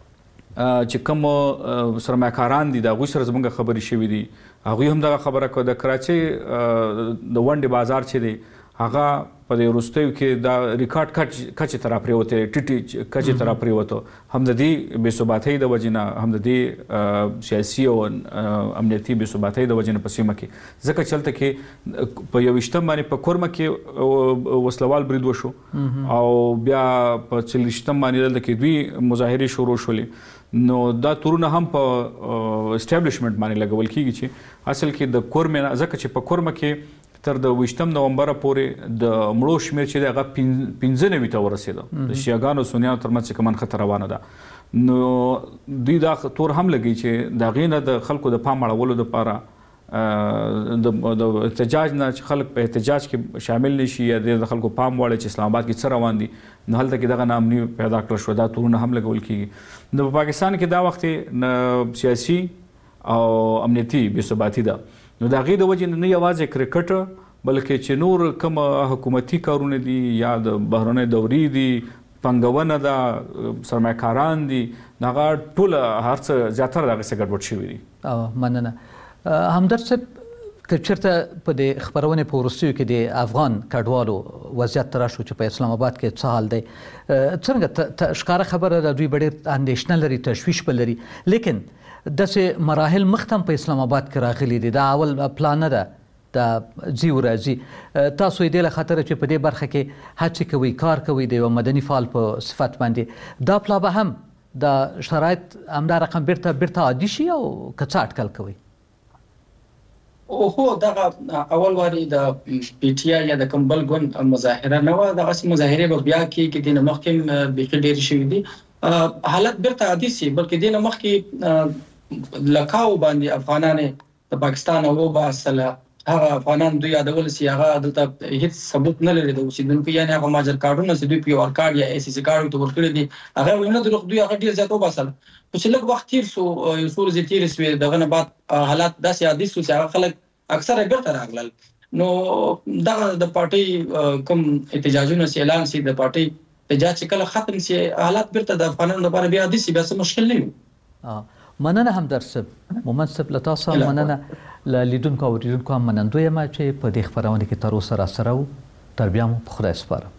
چې کوم سرمایه‌کاران دي د هغوی سره زموږ خبرې شوي دي هغوی هم دغه خبره کوي د کراچۍ د ونډې بازار چې دی هغه په دې وروستیو کې دا ریکارډ کچې ته راپرېوتی ټیټې کچې ته راپرېوته هم د دې بې ثباتۍ د وجې نه هم د دې سیاسي او امنیتي بې ثباتۍ د وجې نه په سیمه کې ځکه چې هلته کې په 21 باندې په کورمه کې وسلوال برید وشو او بیا په 40 باندې دلته کې دوی مظاهرې شروع شولې نو دا تورونه هم په اسټابلیشمنټ باندې لګول کیږي چې اصل کې د کورمه ځکه چې په کورمه کې تر د 20 نومبر پورې د مړو شمیر چې هغه 15 ته ورسېده د شیعاګانو سنیانو ترمنځ کومن خطر روانه ده نو دوی دا تور هم لګي چې دا غینه د خلکو د پام اړولو لپاره د احتجاج نه چې خلک په احتجاج کې شامل نشي یا د خلکو پام واړي چې اسلام آباد کې څه روان دي نو هلته کې دغه ناامني پیدا کړل شو دا تورونه هم لګول کیږي نو په پاکستان کې دا وخت سیاسي او امنیتي بې ثباتي ده نو د هغې د وجې نه یوازې کرکټ بلکې چې نور کوم حکومتي کارونه دي یا د بهرنۍ دورې دي پانګونه ده سرمایه‌کاران دي هغه ټول هر څه زیاتره د هغې څه ګډوډ شوي دي مننه همدرد صاحب که چېرته په دې خپرونې په وروستیو کې د افغان کډوالو وضعیت ته راشو چې په اسلام آباد کې څه حال دی څرنګه ښکاره خبره ده دوی به ډېر اندېښنه لري تشویش به لري لیکن داسې مراحل مختم په اسلام آباد کې راغلي دي دا اول پلان نه ده دا ځي ورځي تاسو یې دې له خاطره چې په دې برخه کې هڅې کوئ کار کوئ د یو مدني فعال په صفت باندې دا پلا به هم د شرایط همدا رقم بیرته عادي شي او که څه اټکل کوئ هو دغه اول واري د پی ټی آی یا د کوم بل ګوند مظاهره نه و دغه مظاهره به بیا کې د مخکې بېخي ډېرې شوي دي حالت بیرته عادي سي بلکې د مخکې لکاو باندې افغانانو د پاکستان او باسله هغه افغانان دوی یادول سي هغه دلته هیڅ ثبوت نه لري د اوسیدونکو یعنی هغه ماجر کارډونه چې دوی پی ور کارډ یا اس سی کارډ ته ورکړي دي هغه ونه د دوی هغه ډیر زیات وباسل په چې لږ وخت تیر سو یو څو ورځې تیر سوې دغه نه بعد حالات داسې عادي سو چې هغه خلک اکثره بیرته راغلل نو دغه د پارټي کوم احتجاجونه سي اعلان سي د پارټي احتجاج چې کله ختم سي حالات بیرته د افغانانو لپاره بیا عادي سي بیا څه مشکل نه وي مننه همدرد صاحب مومند صاحب له تاسو مننه له لیدونکو او اوریدونکو هم منندوی یم چې په دې خپرونه کې تر اوسه راسره وو تر بیا مو په خدای سپارم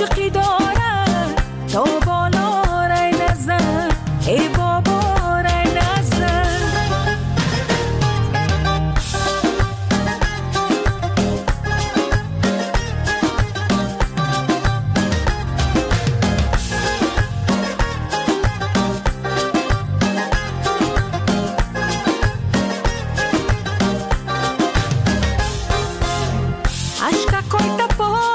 عاشقی دارد تا بالا رای نزن ای بابا رای نزن. Aşka koy tapo